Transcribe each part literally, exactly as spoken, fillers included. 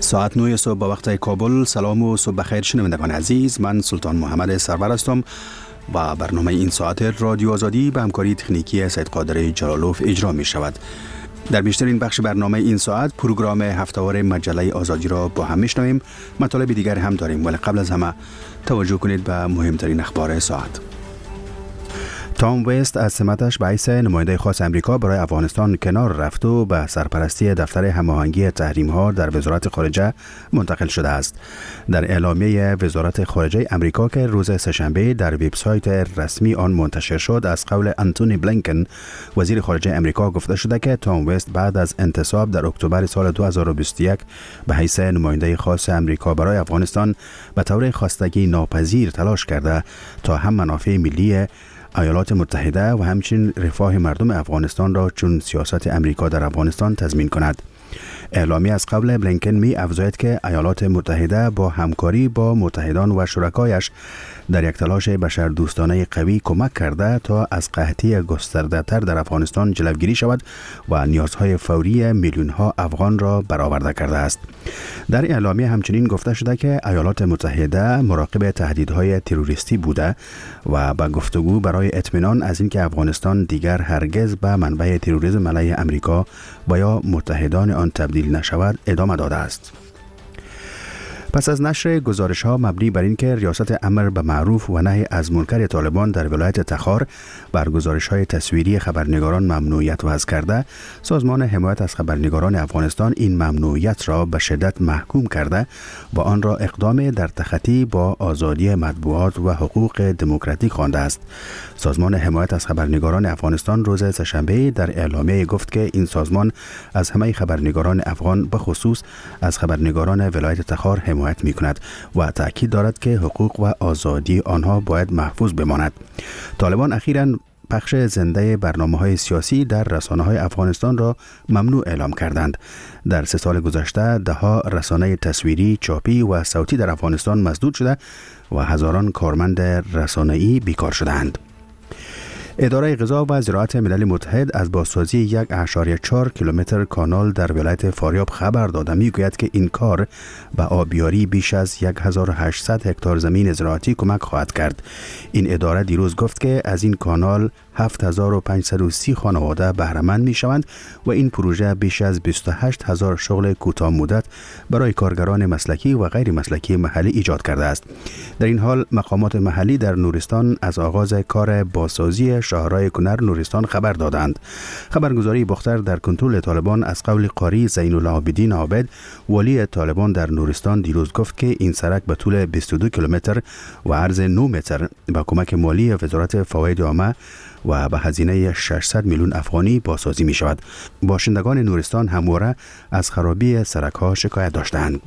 ساعت نه صبح با وقت کابل. سلام و صبح بخیر شنوندگان عزیز، من سلطان محمد سرور هستم و برنامه این ساعت رادیو آزادی به همکاری تکنیکی سید قادر جلالوف اجرا می شود. در بیشترین بخش برنامه این ساعت پروگرام هفته‌وار مجله آزادی را با هم میشنویم. مطالب دیگر هم داریم، ولی قبل از همه توجه کنید به مهمترین اخبار ساعت. تام وست از سمتش به حیث نماینده خاص امریکا برای افغانستان کنار رفت و به سرپرستی دفتر هماهنگی تحریم‌ها در وزارت خارجه منتقل شده است. در اعلامیه وزارت خارجه امریکا که روز سه‌شنبه در وبسایت رسمی آن منتشر شد، از قول آنتونی بلینکن وزیر خارجه امریکا گفته شده که تام وست بعد از انتصاب در اکتبر سال دو هزار و بیست و یک به حیث نماینده خاص امریکا برای افغانستان به طور خواستگی ناپذیر تلاش کرده تا هم منافع ملی ایالات متحده و همچنین رفاه مردم افغانستان را چون سیاست امریکا در افغانستان تضمین کند. اعلامیه از قبل بلینکن می افزاید که ایالات متحده با همکاری با متحدان و شرکایش در یک تلاش بشردوستانه قوی کمک کرده تا از قحطی گسترده تر در افغانستان جلوگیری شود و نیازهای فوری میلیون ها افغان را برآورده کرده است. در اعلامیه همچنین گفته شده که ایالات متحده مراقب تهدیدهای تروریستی بوده و با گفتگو برای اطمینان از اینکه افغانستان دیگر هرگز به منبع تروریسم علیه امریکا و یا متحدان آن تبدیل نشود ادامه داده است. پس از نشر گزارش‌ها مبنی بر اینکه ریاست امر به معروف و نهی از منکر طالبان در ولایت تخار بر گزارش‌های تصویری خبرنگاران ممنوعیت وضع کرده، سازمان حمایت از خبرنگاران افغانستان این ممنوعیت را به شدت محکوم کرده و آن را اقدام در تخطی با آزادی مطبوعات و حقوق دموکراتیک خوانده است. سازمان حمایت از خبرنگاران افغانستان روز سه‌شنبه در اعلامیه گفت که این سازمان از همه خبرنگاران افغان به خصوص از خبرنگاران ولایت تخار حمایت می کند و تأکید دارد که حقوق و آزادی آنها باید محفوظ بماند. طالبان اخیراً پخش زنده برنامه‌های سیاسی در رسانه‌های افغانستان را ممنوع اعلام کردند. در سه سال گذشته ده‌ها رسانه تصویری، چاپی و صوتی در افغانستان مسدود شده و هزاران کارمند رسانه‌ای بیکار شدند. اداره غذا و زراعت ملل متحد از بازسازی یک و چهار کیلومتر کانال در ولایت فاریاب خبر داده میگوید که این کار به آبیاری بیش از هزار و هشتصد هکتار زمین زراعتی کمک خواهد کرد. این اداره دیروز گفت که از این کانال هفت هزار و پانصد و سی خانواده بهره مند می شوند و این پروژه بیش از بیست و هشت هزار شغل کوتاه مدت برای کارگران مسلکی و غیر مسلکی محلی ایجاد کرده است. در این حال مقامات محلی در نورستان از آغاز کار بازسازی شاهراه کنر نورستان خبر دادند. خبرگزاری باختر در کنترل طالبان از قول قاری زین العابدین عابد ولی طالبان در نورستان دیروز گفت که این سرک به طول بیست و دو کیلومتر و عرض نه متر با کمک مالی وزارت فواید عامه و به هزینه ششصد میلیون افغانی بازسازی می شود. باشندگان نورستان همواره از خرابی سرک‌ها شکایت داشتند.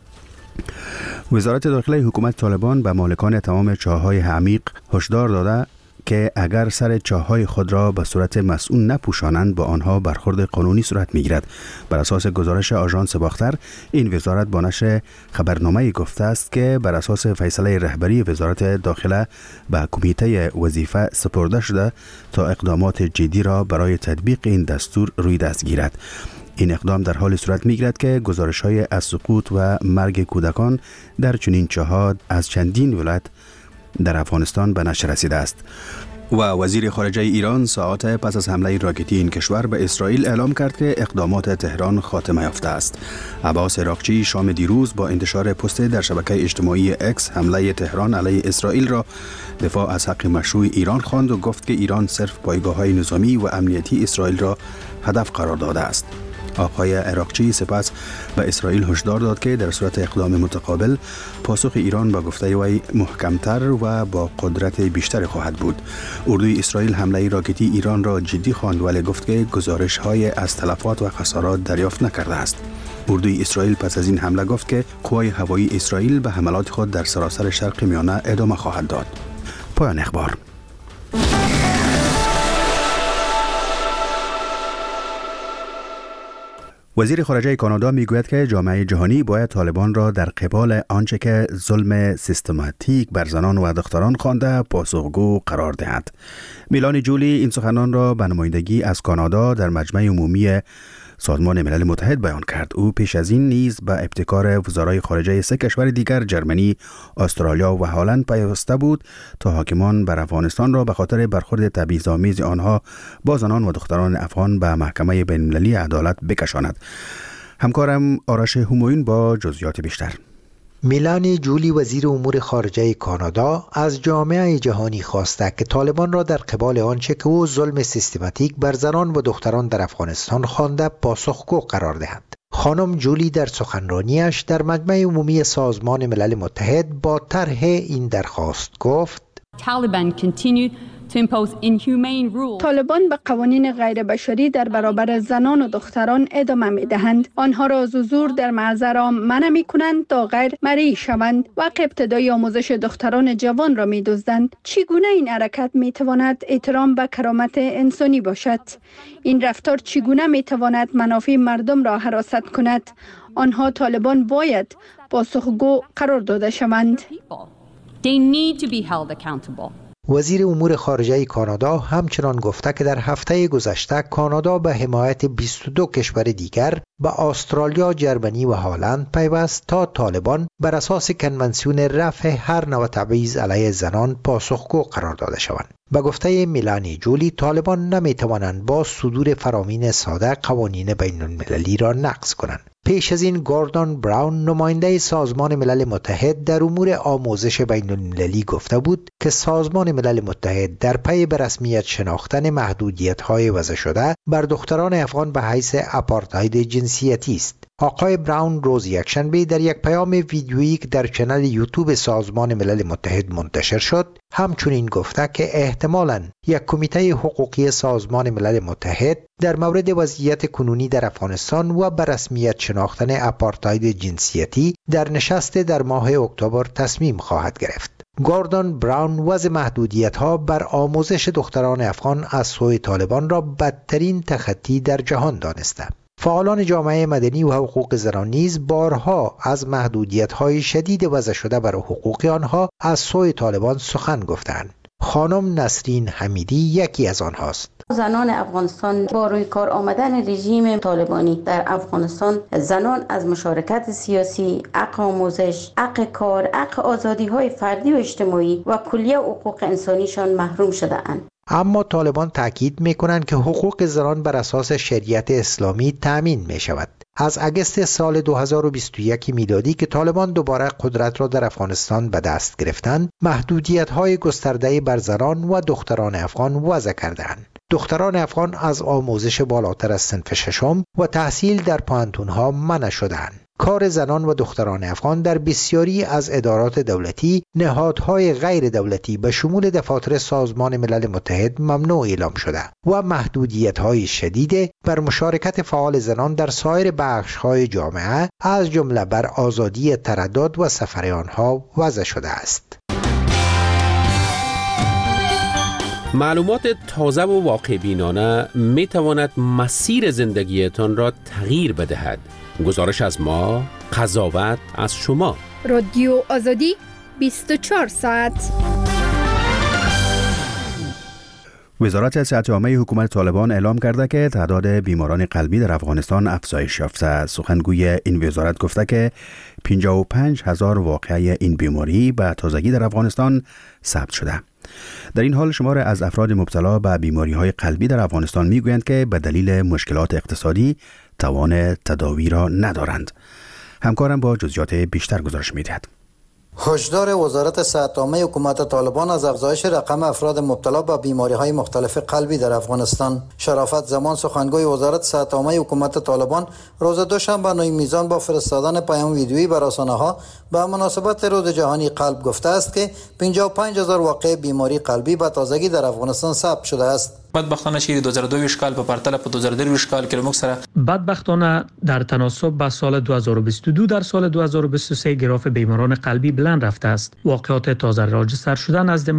وزارت داخلی حکومت طالبان به مالکان تمام چاه‌های عمیق هشدار داده که اگر سر چاه‌های خود را به صورت مسئول نپوشانند با آنها برخورد قانونی صورت می‌گیرد. بر اساس گزارش آژانس باختر، این وزارت با نشر خبرنامه‌ای گفته است که بر اساس فیصله رهبری وزارت داخله به کمیته وظیفه سپرده شده تا اقدامات جدی را برای تطبیق این دستور روی دست گیرد. این اقدام در حال صورت می‌گیرد که گزارش‌های از سقوط و مرگ کودکان در چنین چاه‌ها از چندین ولایت در افغانستان به نشر رسیده است. و وزیر خارجه ایران ساعات پس از حمله راکتی این کشور به اسرائیل اعلام کرد که اقدامات تهران خاتمه یافته است. عباس عراقچی شام دیروز با انتشار پست در شبکه اجتماعی اکس حمله تهران علیه اسرائیل را دفاع از حق مشروع ایران خواند و گفت که ایران صرف پایگاه‌های نظامی و امنیتی اسرائیل را هدف قرار داده است. آقای عراقچی سپس به اسرائیل هشدار داد که در صورت اقدام متقابل پاسخ ایران با گفته وی محکمتر و با قدرت بیشتر خواهد بود. اردوی اسرائیل حمله راکتی ایران را جدی خواند ولی گفت که گزارش‌های از تلفات و خسارات دریافت نکرده است. اردوی اسرائیل پس از این حمله گفت که قوای هوایی اسرائیل به حملات خود در سراسر شرق میانه ادامه خواهد داد. پایان اخبار. وزیر خارجه کانادا میگوید که جامعه جهانی باید طالبان را در قبال آنچه که ظلم سیستماتیک بر زنان و دختران خوانده پاسخگو قرار دهد. میلانی جولی این سخنان را به نمایندگی از کانادا در مجمع عمومی سازمان ملل متحد بیان کرد. او پیش از این نیز به ابتکار وزرای خارجه سه کشور دیگر جرمنی، استرالیا و هلند پیوسته بود تا حاکمان بر افغانستان را به خاطر برخورد تبعیض‌آمیز آنها با زنان و دختران افغان به محکمه بین‌المللی عدالت بکشاند. همکارم آرش همایون با جزئیات بیشتر. میلانی جولی وزیر امور خارجه کانادا از جامعه جهانی خواسته که طالبان را در قبال آنچه که او ظلم سیستماتیک بر زنان و دختران در افغانستان خوانده پاسخگو قرار دهند. خانم جولی در سخنرانیش در مجمع عمومی سازمان ملل متحد با طرح این درخواست گفت: طالبان به قوانین غیر بشری در برابر زنان و دختران ادامه می دهند. آنها را زور در معذر منع می کنند تا غیر مرئی شوند و ابتدای آموزش دختران جوان را می دزدند. چگونه این حرکت می تواند احترام به کرامت انسانی باشد؟ این رفتار چگونه می تواند منافع مردم را حراست کند؟ آنها طالبان باید پاسخگو قرار داده شوند. وزیر امور خارجه کانادا همچنان گفته که در هفته گذشته کانادا به حمایت بیست و دو کشور دیگر به استرالیا، جرمنی و هلند پیوست تا طالبان بر اساس کنونسیون رفع هر نوع تبعیض علیه زنان پاسخگو قرار داده شوند. به گفته میلانی جولی، طالبان نمی توانند با صدور فرامین ساده قوانین بین المللی را نقض کنند. پیش از این گوردون براون نماینده سازمان ملل متحد در امور آموزش بین المللی گفته بود که سازمان ملل متحد در پی به رسمیت شناختن محدودیت‌های وضع شده بر دختران افغان به حیث آپارتاید جنسیتی است. آقای براون روز یکشنبه در یک پیام ویدیویی که در کانال یوتیوب سازمان ملل متحد منتشر شد همچنین گفته که احتمالاً یک کمیته حقوقی سازمان ملل متحد در مورد وضعیت کنونی در افغانستان و به رسمیت شناختن آپارتاید جنسیتی در نشست در ماه اکتبر تصمیم خواهد گرفت. گوردون براون وضع محدودیت‌ها بر آموزش دختران افغان از سوی طالبان را بدترین تخطی در جهان دانسته. فعالان جامعه مدنی و حقوق زنان نیز بارها از محدودیت‌های شدید وضع شده بر حقوق آنها از سوی طالبان سخن گفتند. خانم نسرین حمیدی یکی از آنهاست. زنان افغانستان با روی کار آمدن رژیم طالبانی در افغانستان، زنان از مشارکت سیاسی، حق آموزش، حق کار، حق آزادی‌های فردی و اجتماعی و کلیه حقوق انسانیشان محروم شده اند. اما طالبان تاکید می‌کنند که حقوق زنان بر اساس شریعت اسلامی تامین می‌شود. از اگست سال دو هزار و بیست و یک میلادی که طالبان دوباره قدرت را در افغانستان به دست گرفتند، محدودیت‌های گسترده بر زنان و دختران افغان وضع کردند. دختران افغان از آموزش بالاتر از صنف ششم و تحصیل در پوهنتون‌ها منع شدند. کار زنان و دختران افغان در بسیاری از ادارات دولتی، نهادهای غیر دولتی به شمول دفاتر سازمان ملل متحد ممنوع اعلام شده و محدودیت‌های شدید بر مشارکت فعال زنان در سایر بخش‌های جامعه از جمله بر آزادی تردد و سفر آنها وضع شده است. معلومات تازه و واقع بینانه می تواند مسیر زندگیتان را تغییر بدهد. گزارش از ما، قضاوت از شما. رادیو آزادی بیست و چهار ساعت. وزارت صحت عامه حکومت طالبان اعلام کرده که تعداد بیماران قلبی در افغانستان افزایش یافته. سخنگوی این وزارت گفته که پنجاه و پنج هزار واقعه این بیماری به تازگی در افغانستان ثبت شده. در این حال شمار از افراد مبتلا به بیماری‌های قلبی در افغانستان می‌گویند که به دلیل مشکلات اقتصادی توان تداوی را ندارند. همکارم با جزئیات بیشتر گزارش می‌دهد. هشدار وزارت صحت عامه حکومت طالبان از افزایش رقم افراد مبتلا به بیماری‌های مختلف قلبی در افغانستان. شرافت زمان سخنگوی وزارت صحت عامه حکومت طالبان روز دوشنبه نوی میزان با فرستادن پیام ویدیویی بر رسانه‌ها به مناسبت روز جهانی قلب گفته است که پنجاه و پنج هزار واقعه بیماری قلبی به تازگی در افغانستان ثبت شده است. بدبختانه چې دو هزار و دو کال په پرتله په دو هزار و دو کال کې موږ سره بدبختانه در تناسب با سال دو هزار و بیست و دو در سال دو هزار و بیست و سه گراف بیماران قلبی بلند رفته است. واقعات تازه راجستر شده نزد ما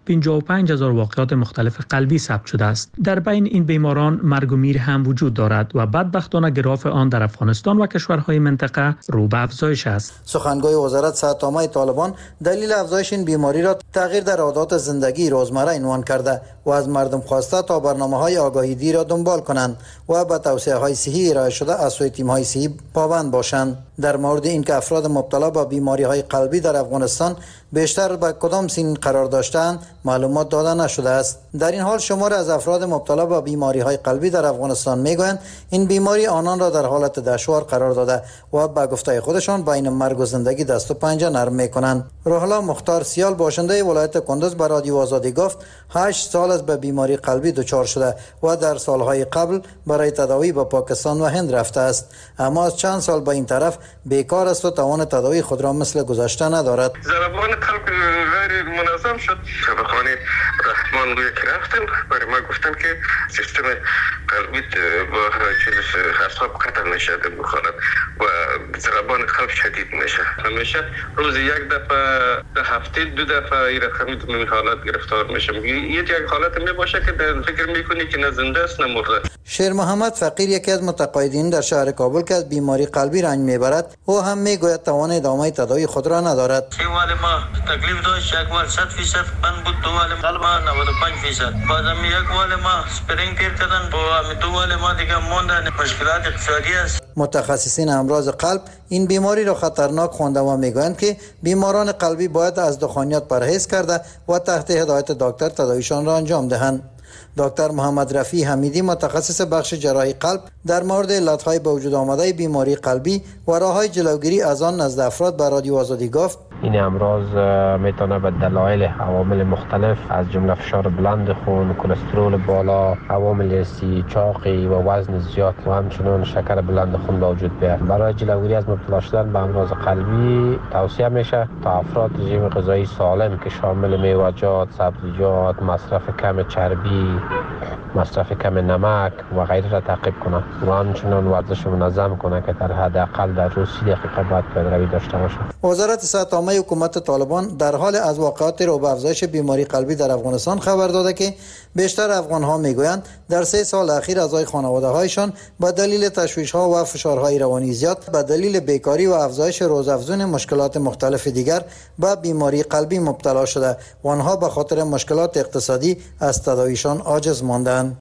پنجاه و پنج هزار واقعات مختلف قلبی ثبت شده است. در بین این بیماران مرگ و میر هم وجود دارد و بدبختانه گراف آن در افغانستان و کشورهای منطقه رو به افزایش است. سخنگوی وزارت صحت‌عامه طالبان دلیل افزایش این بیماری را تغییر در عادات زندگی روزمره عنوان کرده و از مردم خواسته تا برنامه‌های آگاهی‌دهی را دنبال کنند و به توصیه‌های صحی ارائه شده از سوی تیم‌های صحی پابند باشند. در مورد اینکه افراد مبتلا به بیماری‌های قلبی در افغانستان بیشتر به کدام سن قرار داشتند معلومات داده نشده است. در این حال شمار از افراد مبتلا به بیماری‌های قلبی در افغانستان میگویند این بیماری آنان را در حالت دشوار قرار داده و به گفته خودشان بین مرگ و زندگی دست و پنجه نرم می‌کنند. روح الله مختار سیال باشنده ولایت کندز به رادیو آزادی گفت هشت سال از به بیماری قلبی دچار شده و در سالهای قبل برای تداوی به پاکستان و هند رفته است، اما از چند سال به این طرف بیکار است و توان تداوی خود را مثل گذشته ندارد. ضربان قلب غیر منظم شد. شبخانه رحمان روی که رفتم برای ما گفتن که سیستم قلبی با چیزش حساب قطع میشه در بخارد و ضربان قلب شدید میشه. همیشه روز یک دفعه در هفته دو دفعه این رقمی در حالت گرفتار میشم. یه یک حالت می باشه که فکر میکنی که نه زنده است نه مرده. شیر محمد فقیر یکی از متقاعدین در شهر کابل که از بیماری قلبی رنج میبرد او هم میگوید توان ادامه تداوی خود را ندارد. سه ماه ما تکلیف داشت، یک ماه صد درصد بند بود، دو ماه قلب نود و پنج درصد. بعدم یک ماه ما اسپرین تیر کردن، با دو ماه ما دیگه موندن. مشکلات اقتصادی است. متخصصین امراض قلب این بیماری را خطرناک خوانده و میگویند که بیماران قلبی باید از دخانیات پرهیز کرده و تحت هدایت دکتر تداویشان را انجام دهند. دکتر محمد رفیع حمیدی متخصص بخش جراحی قلب در مورد علتهای به وجود آمده بیماری قلبی و راههای جلوگیری از آن نزد افراد به رادیو آزادی گفت این امراض میتونه به دلایل عوامل مختلف از جمله فشار بلند خون، کلسترول بالا، عوامل سی چاقی و وزن زیاد و همچنین شکر بلند خون به وجود بیاد. برای جلوگیری از مبتلا شدن به امراض قلبی توصیه میشه تا افراد رژیم غذایی سالم که شامل میوه‌جات، سبزیجات، مصرف کم چربی، مصرف کم نمک و غیره را تعقیب کنند و همچنین ورزش منظم کنند که در حداقل در روز سی دقیقه باید پیاده‌روی داشته باشند. وزارت صحت‌عامه حکومت طالبان در حال از واقعات رو به افزایش بیماری قلبی در افغانستان خبر داده که بیشتر افغان‌ها میگویند در سه سال اخیر اعضای خانواده‌هایشان به دلیل تشویش‌ها و فشارهای روانی زیاد، به دلیل بیکاری و افزایش روزافزون مشکلات مختلف دیگر به بیماری قلبی مبتلا شده و آنها به خاطر مشکلات اقتصادی از تداویشان عاجز ماندند.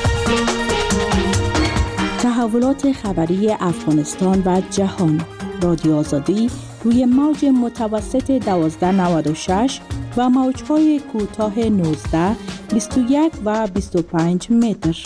تحولات خبری افغانستان و جهان. رادیو آزادی روی موج متوسط دوازده نود و شش و موج‌های کوتاه نوزده، بیست و یک و بیست و پنج متر.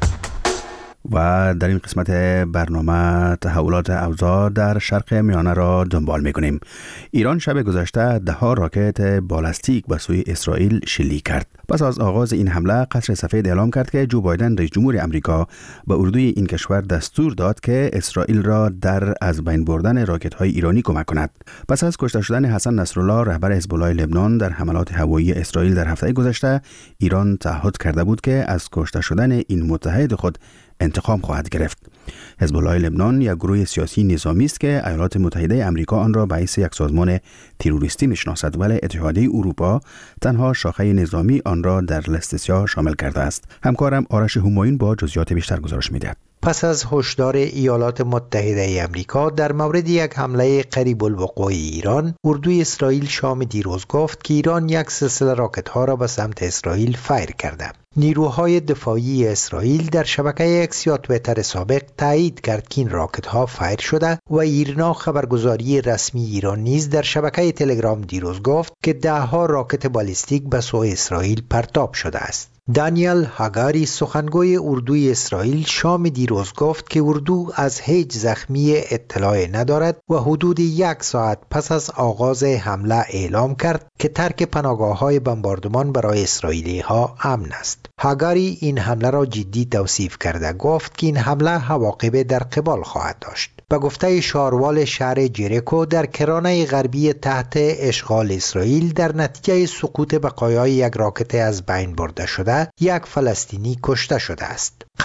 و در این قسمت برنامه تحولات اوضاع در شرق میانه را دنبال می‌کنیم. ایران شب گذشته ده ها راکت بالستیک به سوی اسرائیل شلیک کرد. پس از آغاز این حمله قصر سفید اعلام کرد که جو بایدن رئیس جمهور امریکا به اردوی این کشور دستور داد که اسرائیل را در از بین بردن راکت‌های ایرانی کمک کند. پس از کشته شدن حسن نصرالله رهبر حزب الله لبنان در حملات هوایی اسرائیل در هفته گذشته، ایران تعهد کرده بود که از کشته شدن این متحد خود انتقام خواهد گرفت. حزب الله لبنان یک گروه سیاسی نظامی است که ایالات متحده آمریکا آن را به حیث یک سازمان تروریستی میشناسد، ولی اتحادیه اروپا تنها شاخه نظامی آن را در لیست سیاه شامل کرده است. همکارم آرش همایون با جزئیات بیشتر گزارش می‌دهد. پس از هشدار ایالات متحده آمریکا در مورد یک حمله قریب الوقوع ایران، اردوی اسرائیل شام دیروز گفت که ایران یک سلسله راکت‌ها را به سمت اسرائیل فایر کرده. نیروهای دفاعی اسرائیل در شبکه اکس یا توییتر سابق تایید کرد که این راکت‌ها فایر شده و ایرنا خبرگزاری رسمی ایران نیز در شبکه تلگرام دیروز گفت که ده ها راکت بالستیک به سوی اسرائیل پرتاب شده است. دانیل هاگاری سخنگوی اردوی اسرائیل شام دیروز گفت که اردو از هیچ زخمی اطلاع ندارد و حدود یک ساعت پس از آغاز حمله اعلام کرد که ترک پناهگاه‌های بمباردمان برای اسرائیلی ها امن است. هاگاری این حمله را جدی توصیف کرده گفت که این حمله عواقب در قبال خواهد داشت. به گفته شاروال شهر جریکو در کرانه غربی تحت اشغال اسرائیل، در نتیجه سقوط بقایای یک راکت از بین برده شده یک فلسطینی کشته شده است.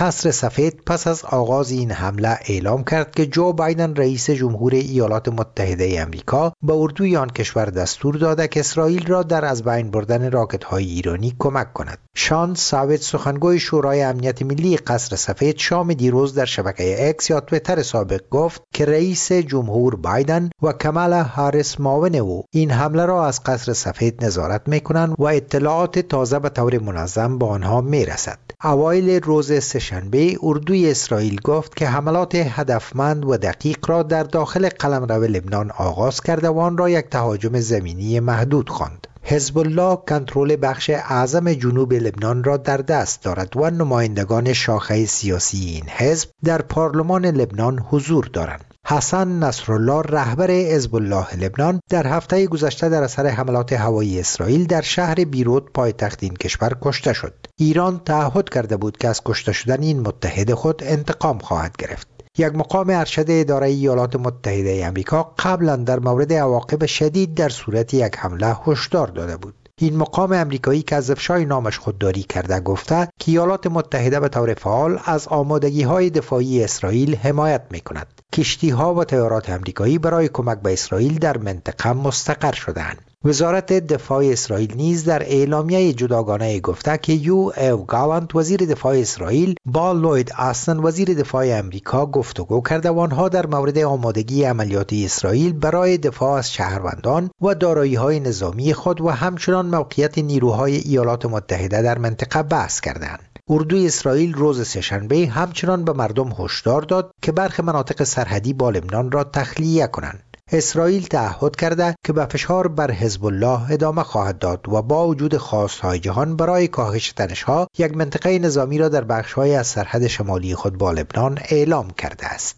قصر سفید پس از آغاز این حمله اعلام کرد که جو بایدن رئیس جمهور ایالات متحده آمریکا به اردوی آن کشور دستور داده که اسرائیل را در از بین بردن راکت‌های ایرانی کمک کند. شان ساوت، سخنگوی شورای امنیت ملی قصر سفید، شام دیروز در شبکه اکس یا توییتر سابق گفت که رئیس جمهور بایدن و کمالا هاریس معاون او این حمله را از قصر سفید نظارت می‌کنند و اطلاعات تازه به طور منظم به آنها می‌رسد. اوایل روز سه‌شنبه اردوی اسرائیل گفت که حملات هدفمند و دقیق را در داخل قلمرو لبنان آغاز کرده و آن را یک تهاجم زمینی محدود خواند. حزب الله کنترل بخش اعظم جنوب لبنان را در دست دارد و نمایندگان شاخه سیاسی این حزب در پارلمان لبنان حضور دارند. حسن نصرالله، رهبر حزب الله لبنان، در هفته گذشته در اثر حملات هوایی اسرائیل در شهر بیروت پایتخت این کشور کشته شد. ایران تعهد کرده بود که از کشته شدن این متحد خود انتقام خواهد گرفت. یک مقام ارشد اداره ایالات متحده آمریکا قبلا در مورد عواقب شدید در صورت یک حمله هشدار داده بود. این مقام امریکایی که از افشای نامش خودداری کرده گفته که ایالات متحده به طور فعال از آمادگی‌های دفاعی اسرائیل حمایت می‌کند. کشتی‌ها و طیارات امریکایی برای کمک به اسرائیل در منطقه مستقر شده‌اند. وزارت دفاع اسرائیل نیز در اعلامیه جداگانه گفته که یو او گالانت، وزیر دفاع اسرائیل، با لوید آستن، وزیر دفاع امریکا، گفتگو کرده و آنها در مورد آمادگی عملیاتی اسرائیل برای دفاع از شهروندان و دارایی‌های نظامی خود و همچنان موقعیت نیروهای ایالات متحده در منطقه بحث کردند. اردوی اسرائیل روز سه‌شنبه همچنان به مردم هشدار داد که برخی مناطق سرحدی با لبنان را تخلیه کنند. اسرائیل تعهد کرده که به فشار بر حزب الله ادامه خواهد داد و با وجود خواست‌های جهان برای کاهش تنش‌ها یک منطقه نظامی را در بخش‌های از سرحد شمالی خود با لبنان اعلام کرده است.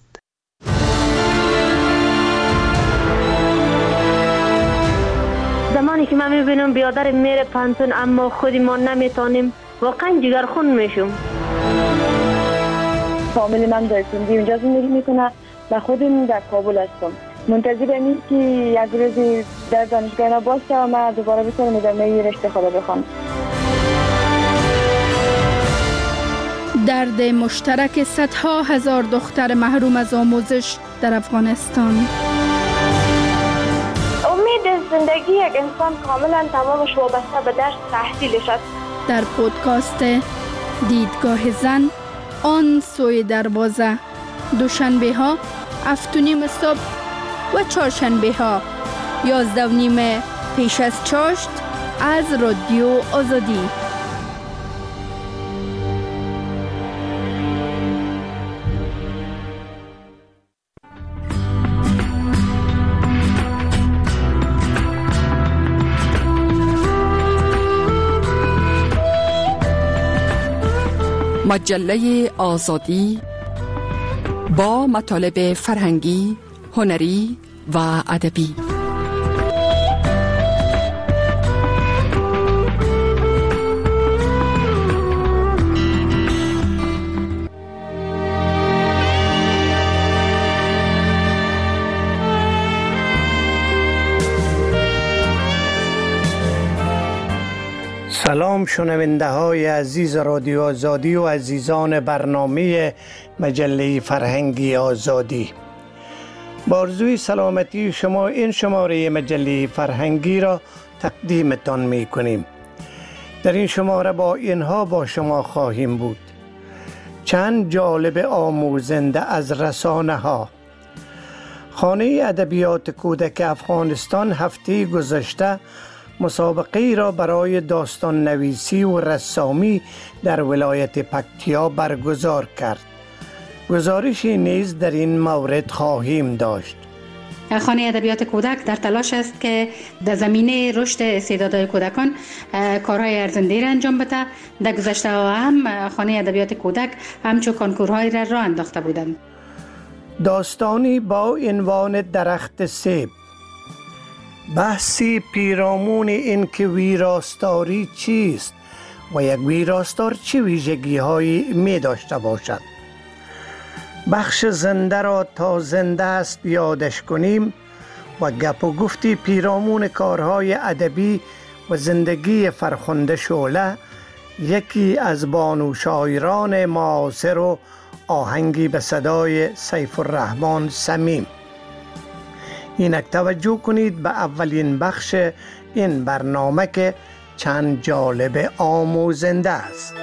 زمانی که من می‌بینم بیادر میره پانتون اما خودی ما نمیتونیم، واقعا جگرخون میشم. فامیل من در سندی اونجا زندگی میکنه و خودم در کابل هستم. منتظرم این که یک روزی در دانشگاه اینا باشه و من دوباره بتونم ادامه رشته خود بخوام. درد مشترک صدها هزار دختر محروم از آموزش در افغانستان. امید زندگی یک انسان کاملا تمامش وابسته به درس تحصیلش است. در پودکاست دیدگاه زن، آن سوی دروازه، دوشنبه ها هفت و نیم صبح و چهارشنبه ها یازده و نیم پیش از چاشت از رادیو آزادی. مجله آزادی با مطالب فرهنگی، هنری و ادبی. سلام شنونده های عزیز رادیو آزادی و عزیزان برنامه مجله فرهنگی آزادی. با آرزوی سلامتی شما این شماره مجله فرهنگی را تقدیمتان می کنیم. در این شماره با اینها با شما خواهیم بود: چند جالب آموزنده از رسانه ها. خانه ادبیات کودک افغانستان هفته گذشته مسابقه را برای داستان نویسی و رسامی در ولایت پکتیا برگزار کرد. گزارشی نیز در این مورد خواهیم داشت. خانه ادبیات کودک در تلاش است که در زمینه رشد استعدادهای کودکان کارهای ارزنده را انجام بده. در گذشته هم خانه ادبیات کودک همچون کنکورهای را راه انداخته بودند. داستانی با عنوان درخت سیب. بحثی پیرامون این که ویراستاری چیست و یک ویراستار چه ویژگی هایی می داشته باشد. بخش زنده را تا زنده است یادش کنیم و گپ و گفتی پیرامون کارهای ادبی و زندگی فرخنده شعله یکی از بانو شاعران معاصر و آهنگی به صدای سیف الرحمن صمیم. اینک توجه کنید به اولین بخش این برنامه که چند جالب آموزنده است.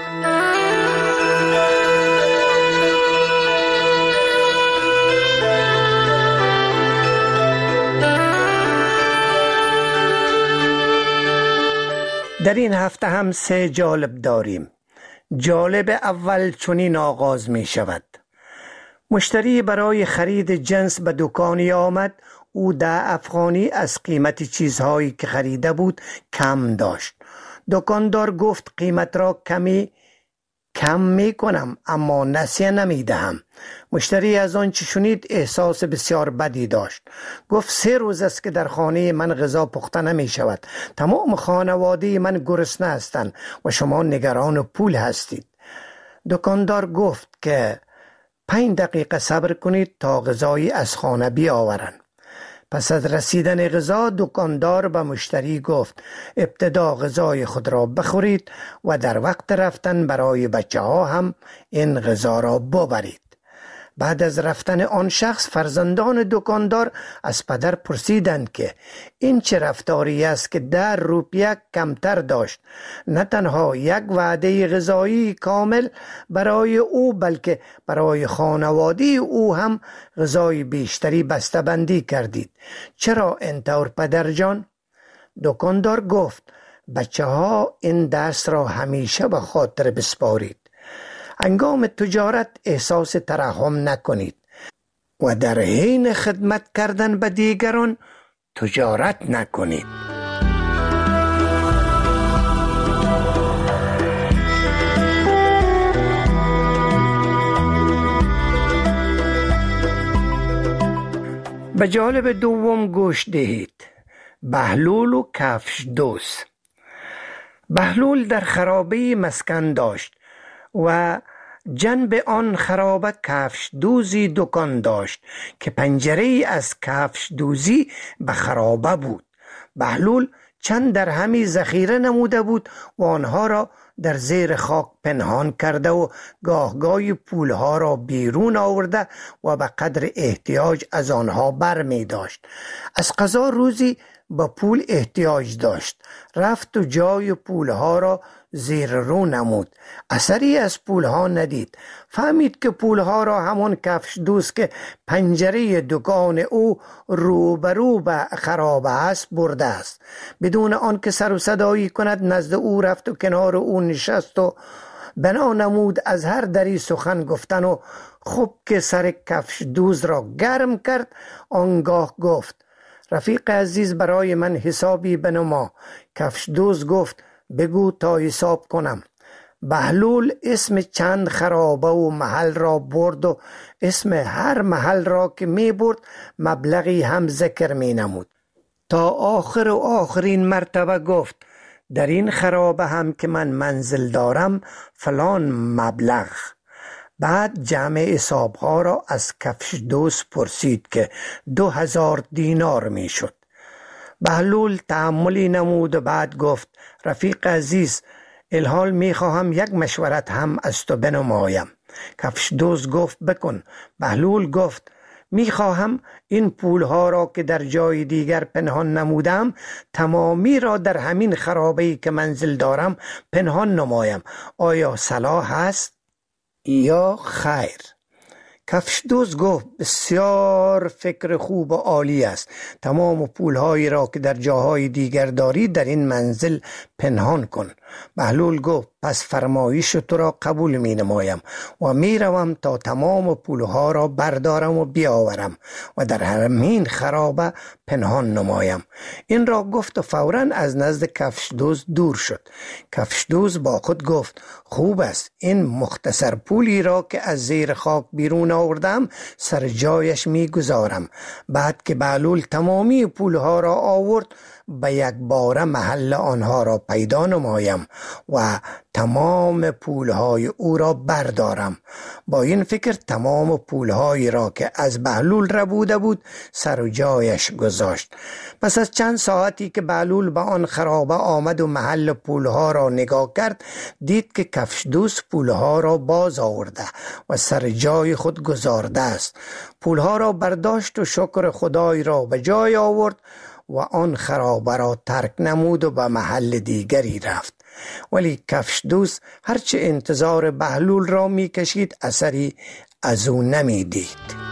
در این هفته هم سه جالب داریم. جالب اول چنین آغاز می شود: مشتری برای خرید جنس به دکانی آمد. او ده افغانی از قیمت چیزهایی که خریده بود کم داشت. دکاندار گفت قیمت را کمی کم می کنم اما نسیه نمی دهم. مشتری از آن چه شنید احساس بسیار بدی داشت. گفت سه روز است که در خانه من غذا پخته نمی شود. تمام خانواده من گرسنه هستند و شما نگران پول هستید. دکاندار گفت که پنج دقیقه صبر کنید تا غذایی از خانه بیاورند. پس از رسیدن غذا دکاندار به مشتری گفت ابتدا غذای خود را بخورید و در وقت رفتن برای بچه ها هم این غذا را ببرید. بعد از رفتن آن شخص فرزندان دکاندار از پدر پرسیدند که این چه رفتاری است که در روپیه کمتر داشت. نه تنها یک وعده غذایی کامل برای او بلکه برای خانواده او هم غذای بیشتری بسته‌بندی کردید. چرا اینطور پدر جان؟ دکاندار گفت بچه ها این درس را همیشه به خاطر بسپارید. هنگام تجارت احساس ترحم نکنید و در حین خدمت کردن به دیگران تجارت نکنید. به جالب دوم گوش دهید: بهلول و کفش دوز. بهلول در خرابه مسکن داشت و جنب آن خرابه کفش دوزی دکان داشت که پنجره از کفش دوزی به خرابه بود. بهلول چند درهمی ذخیره نموده بود و آنها را در زیر خاک پنهان کرده و گاهگاهی پولها را بیرون آورده و به قدر احتیاج از آنها بر می داشت. از قضا روزی با پول احتیاج داشت. رفت و جای پولها را زیر رو نمود. اثری از پولها ندید. فهمید که پولها را همون کفش دوز که پنجره دکان او روبرو به خرابه است برده است. بدون آن که سر و صدایی کند نزد او رفت و کنار او نشست و بنا نمود از هر دری سخن گفتن و خوب که سر کفش دوز را گرم کرد آنگاه گفت رفیق عزیز برای من حسابی بنما. کفش دوز گفت بگو تا حساب کنم. بهلول اسم چند خرابه و محل را برد و اسم هر محل را که می برد مبلغی هم ذکر می نمود تا آخر و آخرین مرتبه گفت در این خرابه هم که من منزل دارم فلان مبلغ. بعد جمع حسابها را از کفش دوز پرسید که دو هزار دینار می شد. بهلول تأملی نمود و بعد گفت رفیق عزیز الحال می خواهم یک مشورت هم از تو بنمایم. کفش دوز گفت بکن. بهلول گفت می خواهم این پولها را که در جای دیگر پنهان نمودم تمامی را در همین خرابه‌ای که منزل دارم پنهان نمایم. آیا صلاح است یا خیر؟ کفش دوز گفت بسیار فکر خوب و عالی است. تمام پولهایی را که در جاهای دیگر داری در این منزل پنهان کن. بهلول گفت پس فرمایش تو را قبول می نمایم و می روم تا تمام پولها را بردارم و بیاورم و در همین خرابه پنهان نمایم. این را گفت و فوراً از نزد کفش دوز دور شد. کفش دوز با خود گفت خوب است این مختصر پولی را که از زیر خاک بیرون آوردم سر جایش می گذارم. بعد که بهلول تمامی پولها را آورد به یک بار محل آنها را پیدا نمایم و تمام پولهای او را بردارم. با این فکر تمام پولهایی را که از بهلول ربوده بود سر و جایش گذاشت. پس از چند ساعتی که بهلول به آن خرابه آمد و محل پولها را نگاه کرد، دید که کفشدوس پولها را باز آورده و سر جای خود گذارده است. پولها را برداشت و شکر خدای را به جای آورد و آن خرابه را ترک نمود و به محل دیگری رفت. ولی کفشدوس هرچه انتظار بهلول را می کشید اثری از او نمی دید.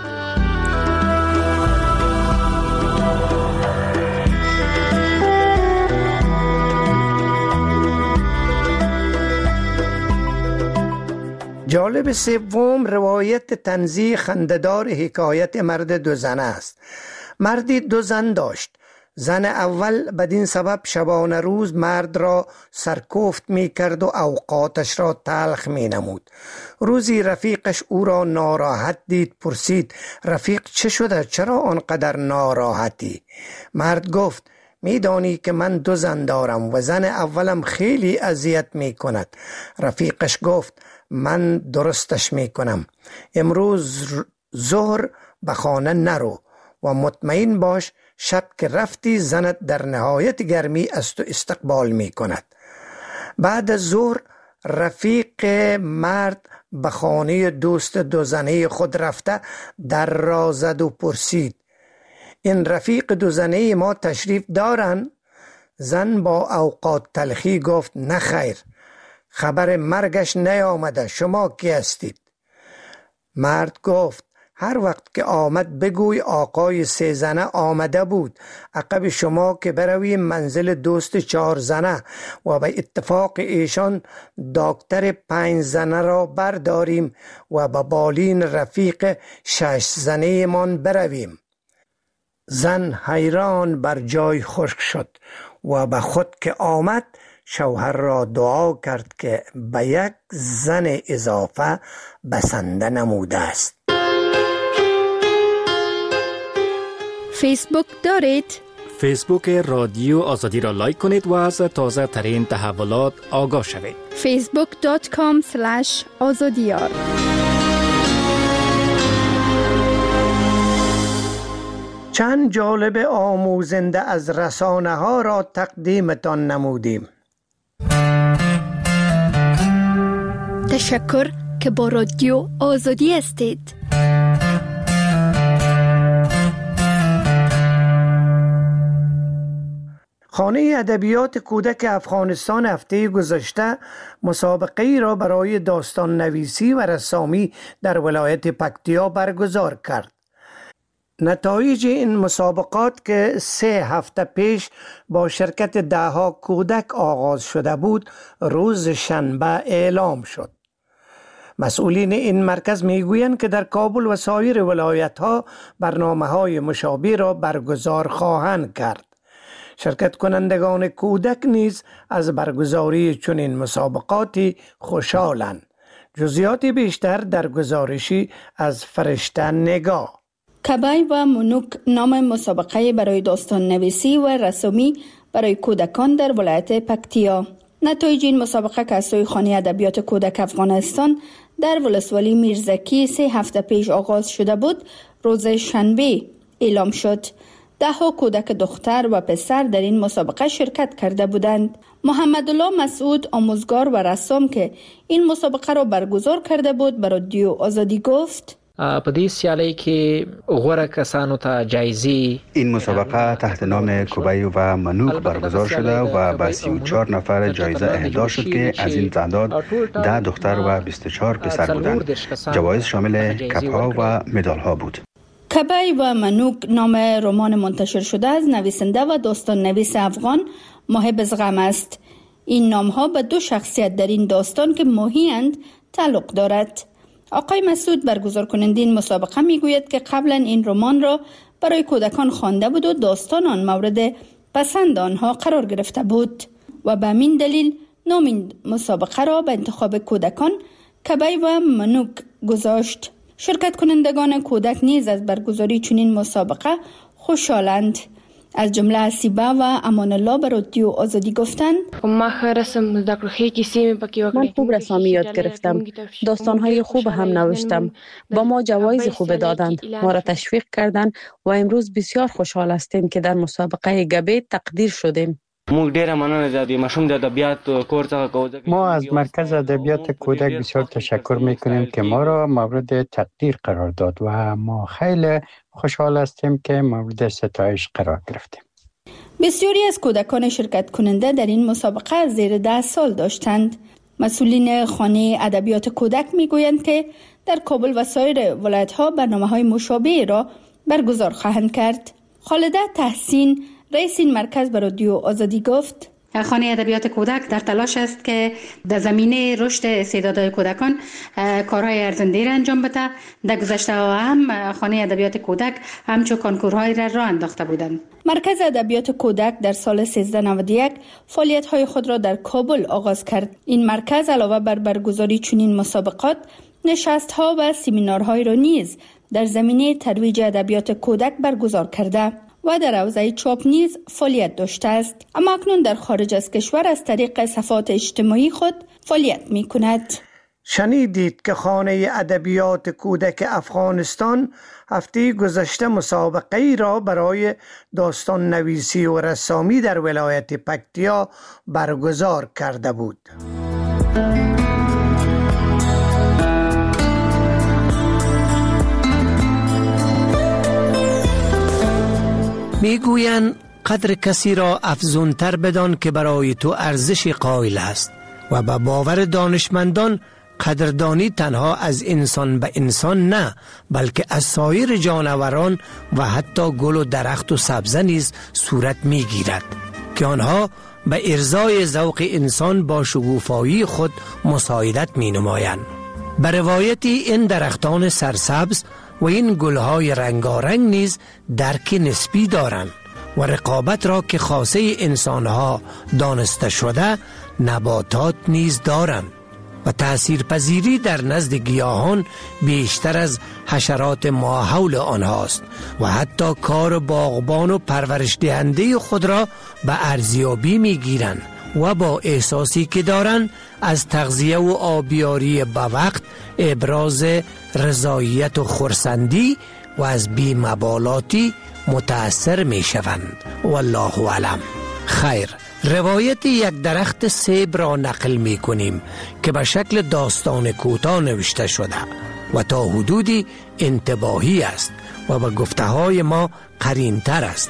جالب سوم روایت طنزی خنده‌دار حکایت مرد دو زن است. مردی دو زن داشت. زن اول بدین سبب شبانه روز مرد را سرکوفت می کرد و اوقاتش را تلخ می نمود. روزی رفیقش او را ناراحت دید، پرسید: رفیق چه شده؟ چرا آنقدر ناراحتی؟ مرد گفت: می دانی که من دو زن دارم و زن اولم خیلی اذیت می کند. رفیقش گفت: من درستش می کنم. امروز ظهر به خانه نرو و مطمئن باش شب که رفتی زنت در نهایت گرمی از تو استقبال می کند. بعد از ظهر رفیق مرد به خانه دوست دو زنه خود رفته در را زد و پرسید: این رفیق دو زنه ما تشریف دارن؟ زن با اوقات تلخی گفت: نه خیر، خبر مرگش نیامده، شما کی هستید؟ مرد گفت: هر وقت که آمد بگوی آقای سه زنه آمده بود، عقب شما که برویم منزل دوست چهار زنه و به اتفاق ایشان دکتر پنج زنه را برداریم و به بالین رفیق شش زنه من برویم. زن حیران بر جای خشک شد و به خود که آمد شوهر را دعا کرد که به یک زن اضافه بسنده نموده است. فیسبوک دارید؟ فیسبوک رادیو آزادی را لایک کنید و از تازه ترین تحولات آگاه شوید. فیسبوک دات کام اسلش آزادیار. چند جالب آموزنده از رسانه ها را تقدیمتان نمودیم. تشکر که با رادیو آزادی هستید. خانه ادبیات کودک افغانستان هفته گذشته مسابقه‌ای را برای داستان نویسی و رسامی در ولایت پکتیا برگزار کرد. نتایج این مسابقات که سه هفته پیش با شرکت دهها کودک آغاز شده بود، روز شنبه اعلام شد. مسئولین این مرکز میگویند که در کابل و سایر ولایت‌ها برنامه‌های مشابه را برگزار خواهند کرد. شرکت کنندگان کودک نیز از برگزاری چنین مسابقاتی خوشحالند. جزئیات بیشتر در گزارشی از فرشته نگاه. کبای و منوک نام مسابقه برای داستان نویسی و رسامی برای کودکان در ولایت پکتیا. نتایج این مسابقه که از سوی خانه ادبیات کودک افغانستان در ولسوالی میرزکی سه هفته پیش آغاز شده بود، روز شنبه اعلام شد. ده ها کودک دختر و پسر در این مسابقه شرکت کرده بودند. محمد الله مسعود، آموزگار و رسام که این مسابقه را برگزار کرده بود، برای رادیو آزادی گفت: په دې سیالۍ کې غوره کسانو ته جایزې. این مسابقه تحت نام کوبای و منوک برگزار شده و به سی و چهار نفر جایزه اهدا شد که از این تعداد ده دختر و بیست و چهار پسر بودند. جوایز شامل کپ‌ها و مدال‌ها بود. کبای و منوک نام رمان منتشر شده از نویسنده و داستان نویس افغان محب زغم است. این نام‌ها به دو شخصیت در این داستان که ماهی‌اند تعلق دارد. آقای مسعود، برگزار کننده این مسابقه، میگوید که قبلا این رمان را برای کودکان خوانده بود و داستان آن مورد پسند آنها قرار گرفته بود و به همین دلیل نام این مسابقه را به انتخاب کودکان کبای و منوک گذاشت. شرکت کنندگان کودک نیز از برگزاری چنین مسابقه خوشحالند. از جمله اسیبه و امان الله به رادیو آزادی گفتند من خوب رسامی یاد گرفتم. داستان‌های خوب هم نوشتم. با ما جوایز خوب دادند. ما را تشویق کردند و امروز بسیار خوشحال هستیم که در مسابقه گبه تقدیر شدیم. ما از مرکز ادبیات کودک بسیار تشکر میکنیم که ما را مورد تقدیر قرار داد و ما خیلی خوشحال هستیم که مورد ستایش قرار گرفتیم. بسیاری از کودکان شرکت کننده در این مسابقه از زیر ده سال داشتند. مسئولین خانه ادبیات کودک میگویند که در کابل و سایر ولایت‌ها برنامه‌های مشابه را برگزار خواهند کرد. خالده تحسین رئیس این مرکز به رادیو آزادی گفت خانه ادبیات کودک در تلاش است که در زمینه رشد استعدادهای کودکان کارهای ارزنده را انجام بده. در گذشته هم خانه ادبیات کودک همچون کنکورهای را راه انداخته بودند. مرکز ادبیات کودک در سال سیزده نود و یک فعالیت‌های خود را در کابل آغاز کرد. این مرکز علاوه بر برگزاری چنین مسابقات، نشست‌ها و سمینارهای را نیز در زمینه ترویج ادبیات کودک برگزار کرده و در حوزه چاپ نیز فعالیت داشته است، اما اکنون در خارج از کشور از طریق صفحات اجتماعی خود فعالیت می کند. شنیدید که خانه ادبیات کودک افغانستان هفته گذشته مسابقه ای را برای داستان نویسی و رسامی در ولایت پکتیا برگزار کرده بود. میگویند قدر کسی را افزونتر بدان که برای تو ارزش قائل است و به باور دانشمندان قدردانی تنها از انسان به انسان نه، بلکه از سایر جانوران و حتی گل و درخت و سبزه نیز صورت میگیرد که آنها به ارضای ذوق انسان با شگوفایی خود مساعدت می نمایند. به روایتی این درختان سرسبز و این گلهای رنگارنگ نیز درک نسبی دارند و رقابت را که خاصه انسانها دانسته شده نباتات نیز دارند و تأثیرپذیری در نزد گیاهان بیشتر از حشرات ماحول آنهاست و حتی کار باغبان و پرورش دهنده خود را به ارزیابی می گیرند و با احساسی که دارند از تغذیه و آبیاری به وقت ابراز رضایت و خرسندی و از بی‌مبالاتی متأثر می شوند. والله اعلم. خیر، روایت یک درخت سیب را نقل می کنیم که به شکل داستان کوتاه نوشته شده و تا حدودی انتباهی است و به گفته های ما قرین تر است.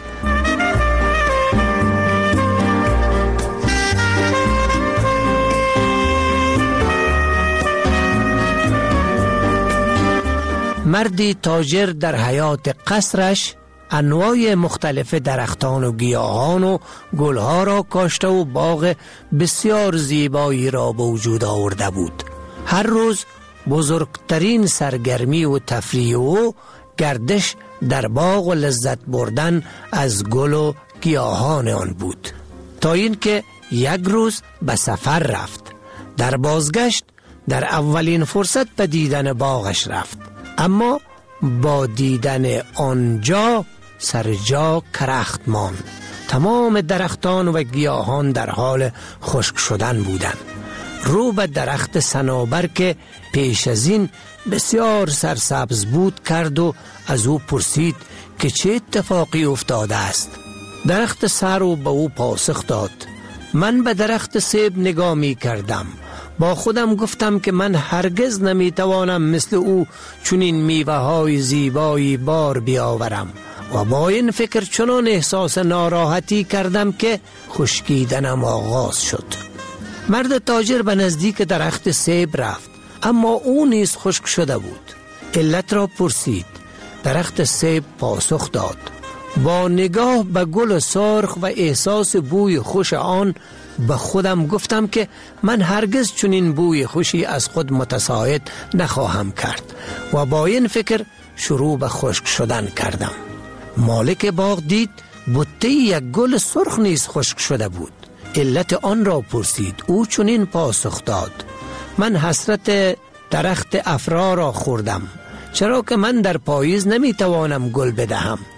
مردی تاجر در حیات قصرش انواع مختلف درختان و گیاهان و گلها را کاشته و باغ بسیار زیبایی را به وجود آورده بود. هر روز بزرگترین سرگرمی و تفریح و گردش در باغ و لذت بردن از گل و گیاهان آن بود، تا اینکه یک روز به سفر رفت. در بازگشت در اولین فرصت به دیدن باغش رفت، اما با دیدن آنجا سر جا کرخت ماند. تمام درختان و گیاهان در حال خشک شدن بودند. رو به درخت صنوبر که پیش از این بسیار سرسبز بود کرد و از او پرسید که چه اتفاقی افتاده است. درخت سرو به او پاسخ داد: من به درخت سیب نگاه می کردم، با خودم گفتم که من هرگز نمی توانم مثل او چنین میوه های زیبایی بار بیاورم و با این فکر چنان احساس ناراحتی کردم که خشکیدنم آغاز شد. مرد تاجر به نزدیک درخت سیب رفت، اما او نیز خشک شده بود. علت را پرسید. درخت سیب پاسخ داد: با نگاه به گل سرخ و احساس بوی خوش آن به خودم گفتم که من هرگز چنین بوی خوشی از خود متساعد نخواهم کرد و با این فکر شروع به خشک شدن کردم. مالک باغ دید بوته یک گل سرخ نیز خشک شده بود. علت آن را پرسید. او چنین پاسخ داد: من حسرت درخت افرا را خوردم، چرا که من در پاییز نمی توانم گل بدهم.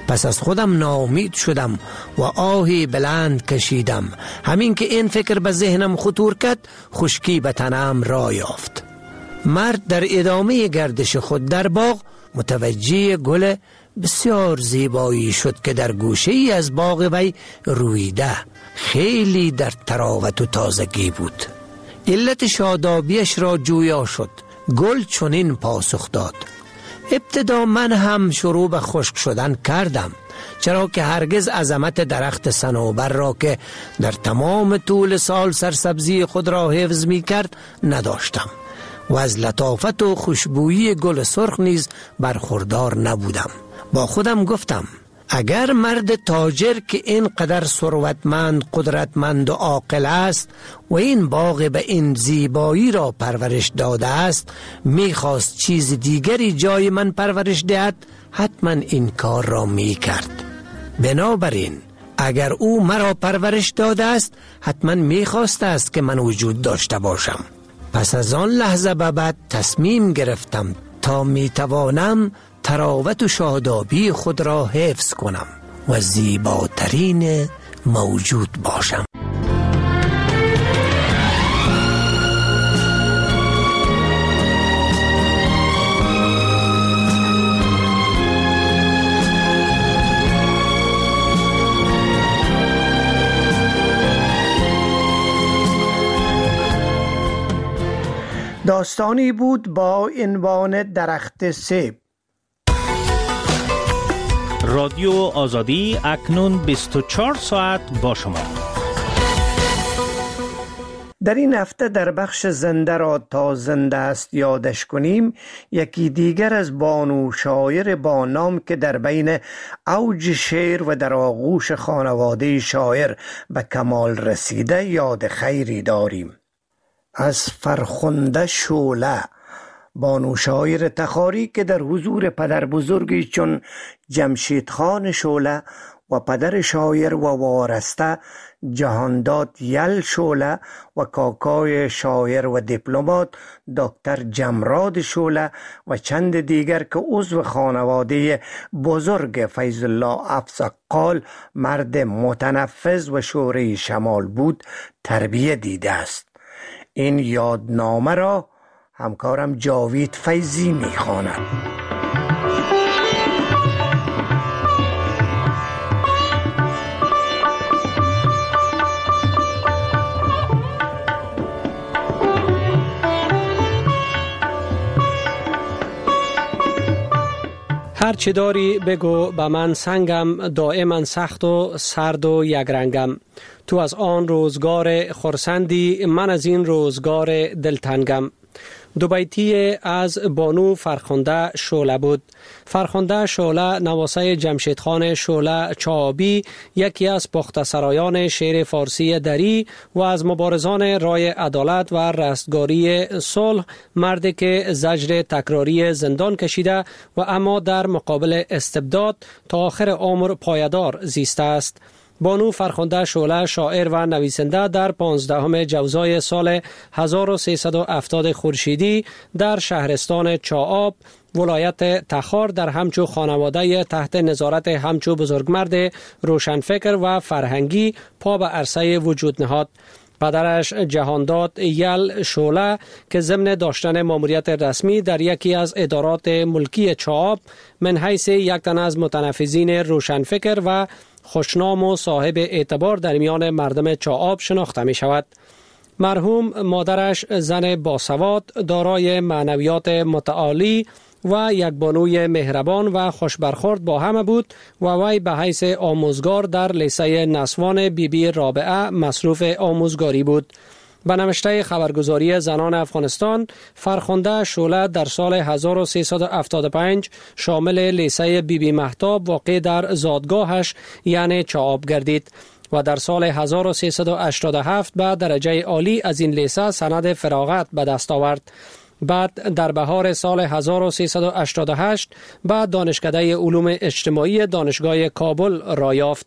پس از خودم ناامید شدم و آهی بلند کشیدم. همین که این فکر به ذهنم خطور کرد، خشکی به تنم را یافت. مرد در ادامه گردش خود در باغ متوجه گل بسیار زیبایی شد که در گوشه ای از باغ وی رویده، خیلی در تراوت و تازگی بود. علت شادابیش را جویا شد. گل چنین پاسخ داد: ابتدا من هم شروع به خشک شدن کردم، چرا که هرگز عظمت درخت صنوبر را که در تمام طول سال سرسبزی خود را حفظ می کرد نداشتم و از لطافت و خوشبویی گل سرخ نیز برخوردار نبودم. با خودم گفتم اگر مرد تاجر که این قدر ثروتمند، قدرتمند و عاقل است و این باغ به این زیبایی را پرورش داده است، میخواست چیز دیگری جای من پرورش دهد، حتما این کار را میکرد. بنابراین اگر او مرا پرورش داده است، حتما میخواسته است که من وجود داشته باشم. پس از آن لحظه به بعد تصمیم گرفتم تا میتوانم تراوت و شادابی خود را حفظ کنم و زیباترین موجود باشم. داستانی بود با عنوان درخت سیب. رادیو آزادی اکنون بیست و چهار ساعت با شما. در این هفته در بخش زنده را تا زنده است یادش کنیم، یکی دیگر از بانو شاعر با نام که در بین اوج شعر و در آغوش خانواده شاعر به کمال رسیده یاد خیری داریم. از فرخنده شعله، بانو شاعر تخاری که در حضور پدر بزرگی چون جمشید خان شعله و پدر شاعر و وارسته جهانداد یل شعله و کاکای شاعر و دیپلمات دکتر جمراد شعله و چند دیگر که عضو خانواده بزرگ فیض الله افزقال، مرد متنفذ و شوره شمال بود، تربیت دیده است. این یادنامه را همکارم جاوید فیضی میخواند. هر چی داری بگو به من سنگم، دائما سخت و سرد و یک رنگم. تو از آن روزگار خرسندی، من از این روزگار دلتنگم. دو بیتی از بانو فرخنده شعله بود. فرخنده شعله نواسه جمشید خان شعله چابی، یکی از پخته سرایان شعر فارسی دری و از مبارزان رای عدالت و رستگاری صلح، مردی که زجر تکراری زندان کشیده و اما در مقابل استبداد تا آخر عمر پایدار زیسته است. بانو فرخنده شعله شاعر و نویسنده در پانزدهم جوزای سال هزار و سیصد و هفتاد خورشیدی در شهرستان چاآب ولایت تخار در همچو خانواده تحت نظارت همچو بزرگمرد روشنفکر و فرهنگی پا به عرصه وجود نهاد. پدرش جهانداد یل شعله که ضمن داشتن ماموریت رسمی در یکی از ادارات ملکی چاآب من حیث یک تن از متنفذین روشنفکر و خوشنام و صاحب اعتبار در میان مردم چاآب شناخته می شود. مرحوم مادرش زن باسواد، دارای معنویات متعالی و یک بانوی مهربان و خوشبرخورد با همه بود و وی به حیث آموزگار در لیسه نسوان بی بی رابعه مصروف آموزگاری بود. به نوشته خبرگزاری زنان افغانستان، فرخنده شعله در سال هزار و سیصد و هفتاد و پنج شامل لیسه بی بی مهتاب واقع در زادگاهش یعنی چاآب گردید و در سال هزار و سیصد و هشتاد و هفت به درجه عالی از این لیسه سند فراغت به دست آورد. بعد در بهار سال هزار و سیصد و هشتاد و هشت به دانشکده علوم اجتماعی دانشگاه کابل را یافت.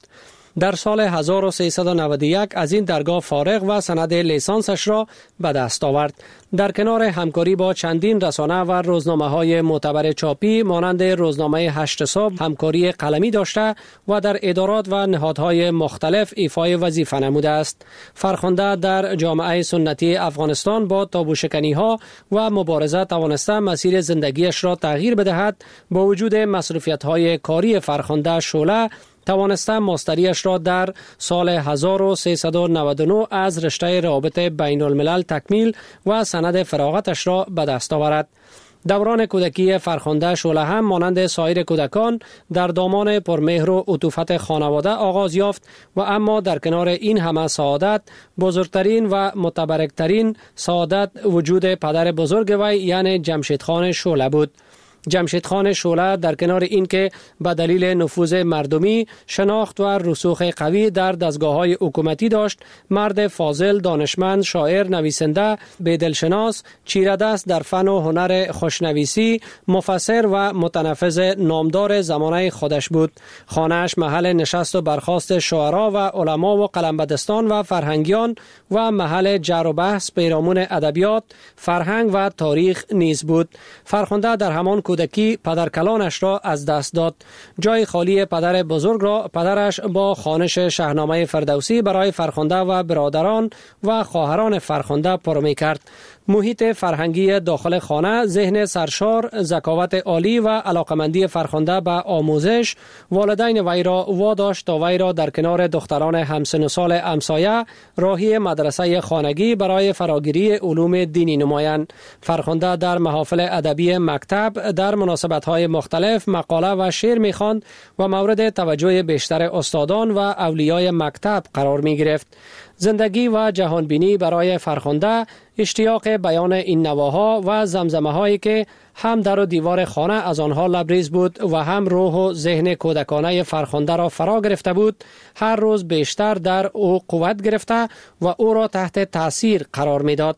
در سال هزار و سیصد و نود و یک از این درگاه فارغ و سند لیسانسش را به دست آورد. در کنار همکاری با چندین رسانه و روزنامه‌های معتبر چاپی مانند روزنامه هشت صبح همکاری قلمی داشته و در ادارات و نهادهای مختلف ایفای وظیفه نموده است. فرخنده در جامعه سنتی افغانستان با تابوشکنی‌ها و مبارزه توانسته مسیر زندگیش را تغییر بدهد. با وجود مصروفیت‌های کاری فرخنده شعله توانسته ماستریش را در سال هزار و سیصد و نود و نه از رشته روابط بین الملل تکمیل و سند فراغتش را به دست آورد. دوران کودکی فرخنده شعله هم مانند سایر کودکان در دامان پرمهر و عطوفت خانواده آغاز یافت و اما در کنار این همه سعادت بزرگترین و متبرکترین سعادت وجود پدر بزرگ وی یعنی جمشید خان شعله بود. جمشید خان شعله در کنار اینکه به دلیل نفوذ مردمی شناخت و رسوخ قوی در دستگاه‌های حکومتی داشت، مرد فاضل، دانشمند، شاعر، نویسنده، بی‌دلشناس، چیره‌دست در فن و هنر خوشنویسی، مفسر و متنفذ نامدار زمانه خودش بود. خانه‌اش محل نشست و برخاست شاعران و علما و قلمبدستان و فرهنگیان و محل جر و بحث پیرامون ادبیات، فرهنگ و تاریخ نیز بود. فرخنده در همان کودکی پدرکلانش را از دست داد. جای خالی پدر بزرگ را پدرش با خوانش شاهنامه فردوسی برای فرخنده و برادران و خواهران فرخنده پر می‌کرد. محیط فرهنگی داخل خانه، ذهن سرشار، ذکاوت عالی و علاقمندی فرخنده به آموزش والدین وی را واداشت تا وی را در کنار دختران همسن و سال همسایه راهی مدرسه خانگی برای فراگیری علوم دینی نمایند. فرخنده در محافل ادبی مکتب در مناسبت‌های مختلف مقاله و شعر می‌خواند و مورد توجه بیشتر استادان و اولیای مکتب قرار می‌گرفت. زندگی و جهانبینی برای فرخنده اشتیاق بیان این نواها و زمزمه هایی که هم در و دیوار خانه از آنها لبریز بود و هم روح و ذهن کودکانه فرخنده را فرا گرفته بود، هر روز بیشتر در او قوت گرفته و او را تحت تاثیر قرار میداد.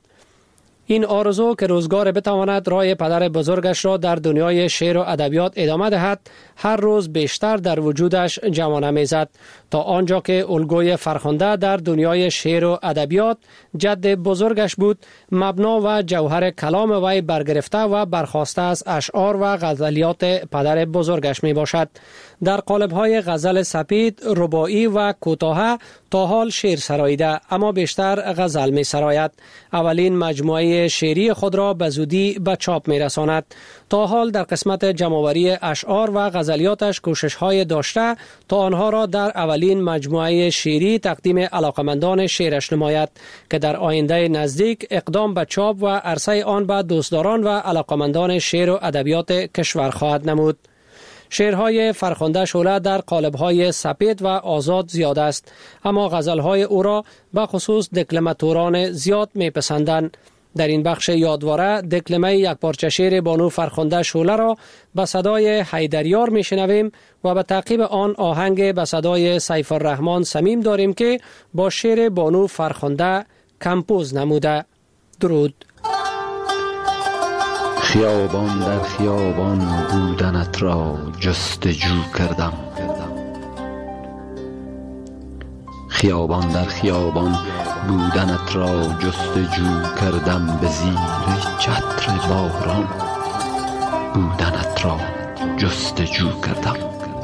این آرزو که روزگار بتواند راه پدر بزرگش را در دنیای شعر و ادبیات ادامه دهد، هر روز بیشتر در وجودش جوانه میزد تا آنجا که الگوی فرخنده در دنیای شعر و ادبیات جد بزرگش بود، مبنا و جوهر کلام وی برگرفته و برخاسته از اشعار و غزلیات پدر بزرگش می باشد. در قالب‌های غزل سپید، رباعی و کوتاه تا حال شعر سراییده اما بیشتر غزل می سراید. اولین مجموعه شعری خود را به زودی به چاپ می رساند. تا حال در قسمت جمع‌آوری اشعار و غزلیاتش کوشش‌های داشته تا آنها را در اولین مجموعه شعری تقدیم علاقمندان شعرش نماید که در آینده نزدیک اقدام به چاپ و عرضه آن به دوستداران و علاقمندان شعر و ادبیات کشور خواهد نمود. شعرهای فرخنده شعله در قالب‌های سپید و آزاد زیاد است، اما غزل‌های او را به خصوص دکلماتوران زیاد می‌پسندند. در این بخش یادواره دکلمه یک پارچه شعر بانو فرخنده شعله را به صدای حیدریار میشنویم و به تعقیب آن آهنگ به صدای سیف الرحمن صمیم داریم که با شعر بانو فرخنده کمپوز نموده. درود. خیابان در خیابان بودنت را جستجو کردم، خیابان در خیابان بودنت را جستجو کردم، به زیر چتر باران بودنت را جستجو کردم.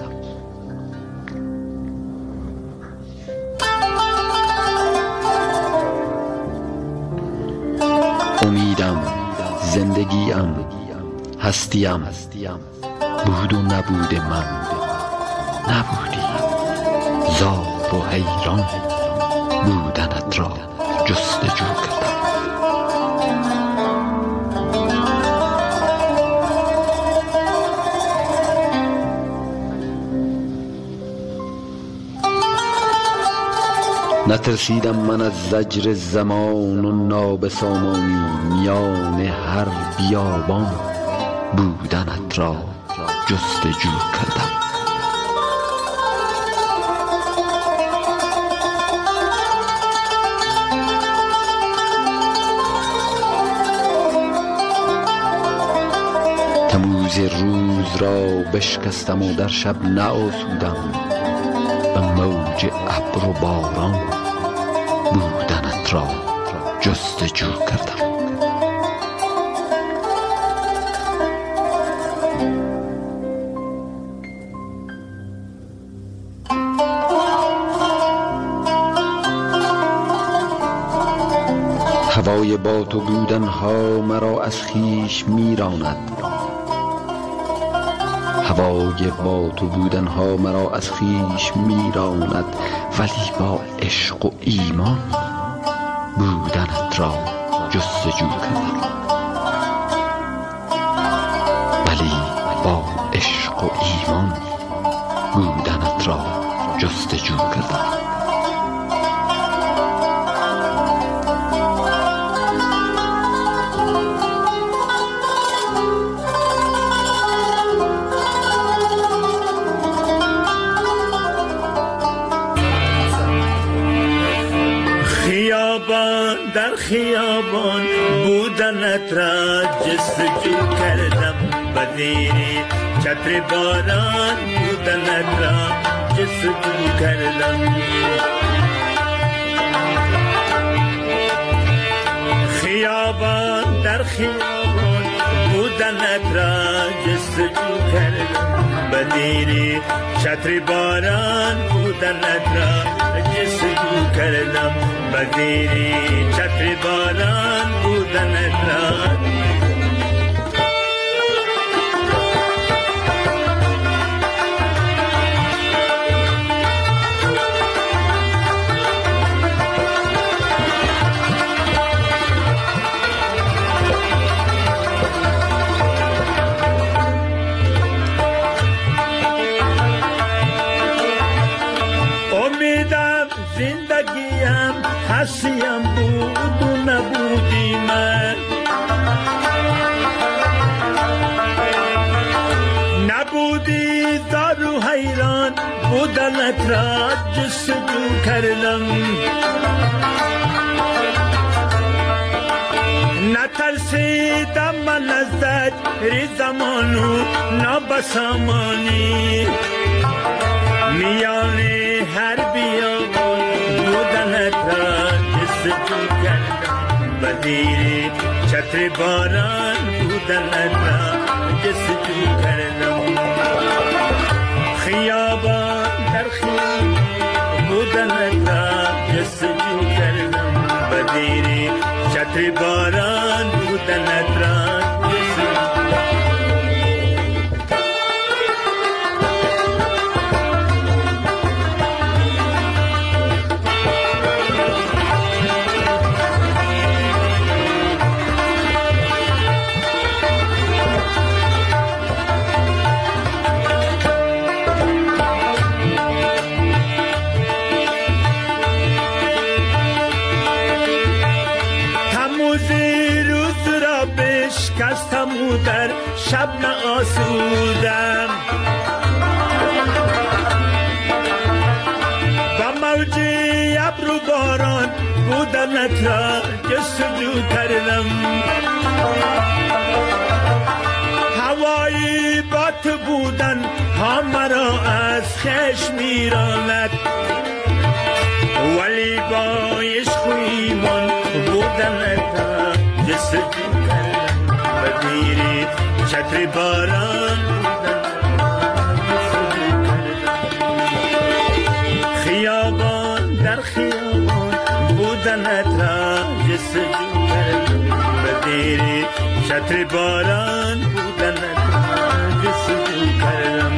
امیدم، زندگیم، هستیم بود و نبود من، نبودی زار و حیران بودنت را جستجو کردم. نترسیدم من از زجر زمان و نابسامانی، میان هر بیابان بودنت را جستجو کردم. تموز روز را بشکستم و در شب نآسودم، به موج ابر و باران بودنت را جستجو کردم. هوای با تو بودن ها مرا از خویش میراند، هوای با تو بودن ها مرا از خویش میراند، ولی با عشق و ایمان بودنت را جستجو کردم. ولی با عشق و ایمان بودنت را جستجو کردم. در خیابان بودنت را جستجو کردم، بدیر چتر باران بودنت را جستجو کردم. خیابان در خیابان بودنت را جستجو کردم، بدیر چتر باران بودنت را جستجو کردم، بدیری چتر باران بودنت را. امیدم زندگیم هستیم بود و نبودی من، نبودی زار و حیران بودنت را جستجو کردم. نترسیدم من از زجر زمان و نابسامانی، میان هر بیابان بودنت را جستجو کردم، بدیر چتر باران بودنت را جستجو کردم. خیابان در خیابان بودنت را جستجو کردم، بدیر چتر باران بودنت را جستجو کردم. شکستم و در شب نآسودم، با موج ابر و باران بودنت را جستجو کردم. هوایی با تو بودن ها مرا از خویش میراند، ولی با عشق و ایمان بودنت را جستجو کردم. بدیری چتر باران خیابان در خیابان بودنت را جستجو کردم، بدیری چتر باران بودنت را جستجو کردم.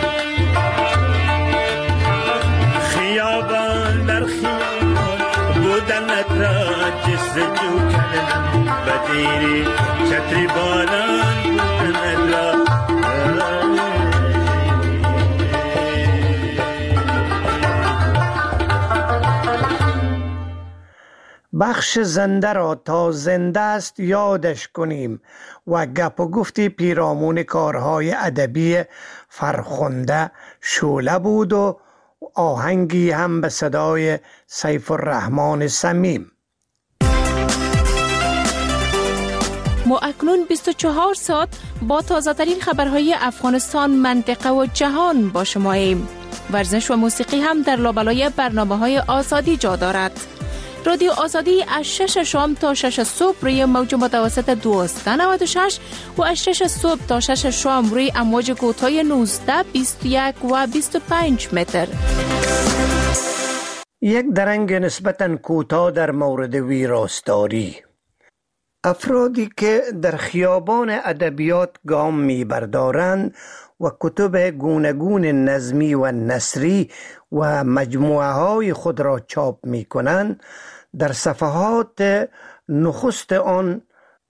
خیابان در خیابان بودنت را جستجو کردم، بدیری چتر باران بودنت را. بخش زنده را تا زنده است یادش کنیم و گپ و گفتی پیرامون کارهای ادبی فرخنده شعله بود و آهنگی هم به صدای سیف الرحمن صمیم. ما اکنون بیست و چهار ساعت با تازه ترین خبرهای افغانستان، منطقه و جهان با شماییم. ورزش و موسیقی هم در لابلای برنامه‌های آزادی جا دارد. رادیو آزادی از شش شام تا شش صبح روی موج متوسط دویست و نود و شش و از شش صبح تا شش شام روی امواج کوتاه نوزده، بیست و یک و بیست و پنج متر. یک درنگ نسبتاً کوتاه در مورد ویراستاری. افرادی که در خیابان ادبیات گام می بردارند و کتب گوناگون نظمی و نثری و مجموعه های خود را چاپ می کنند، در صفحات نخست آن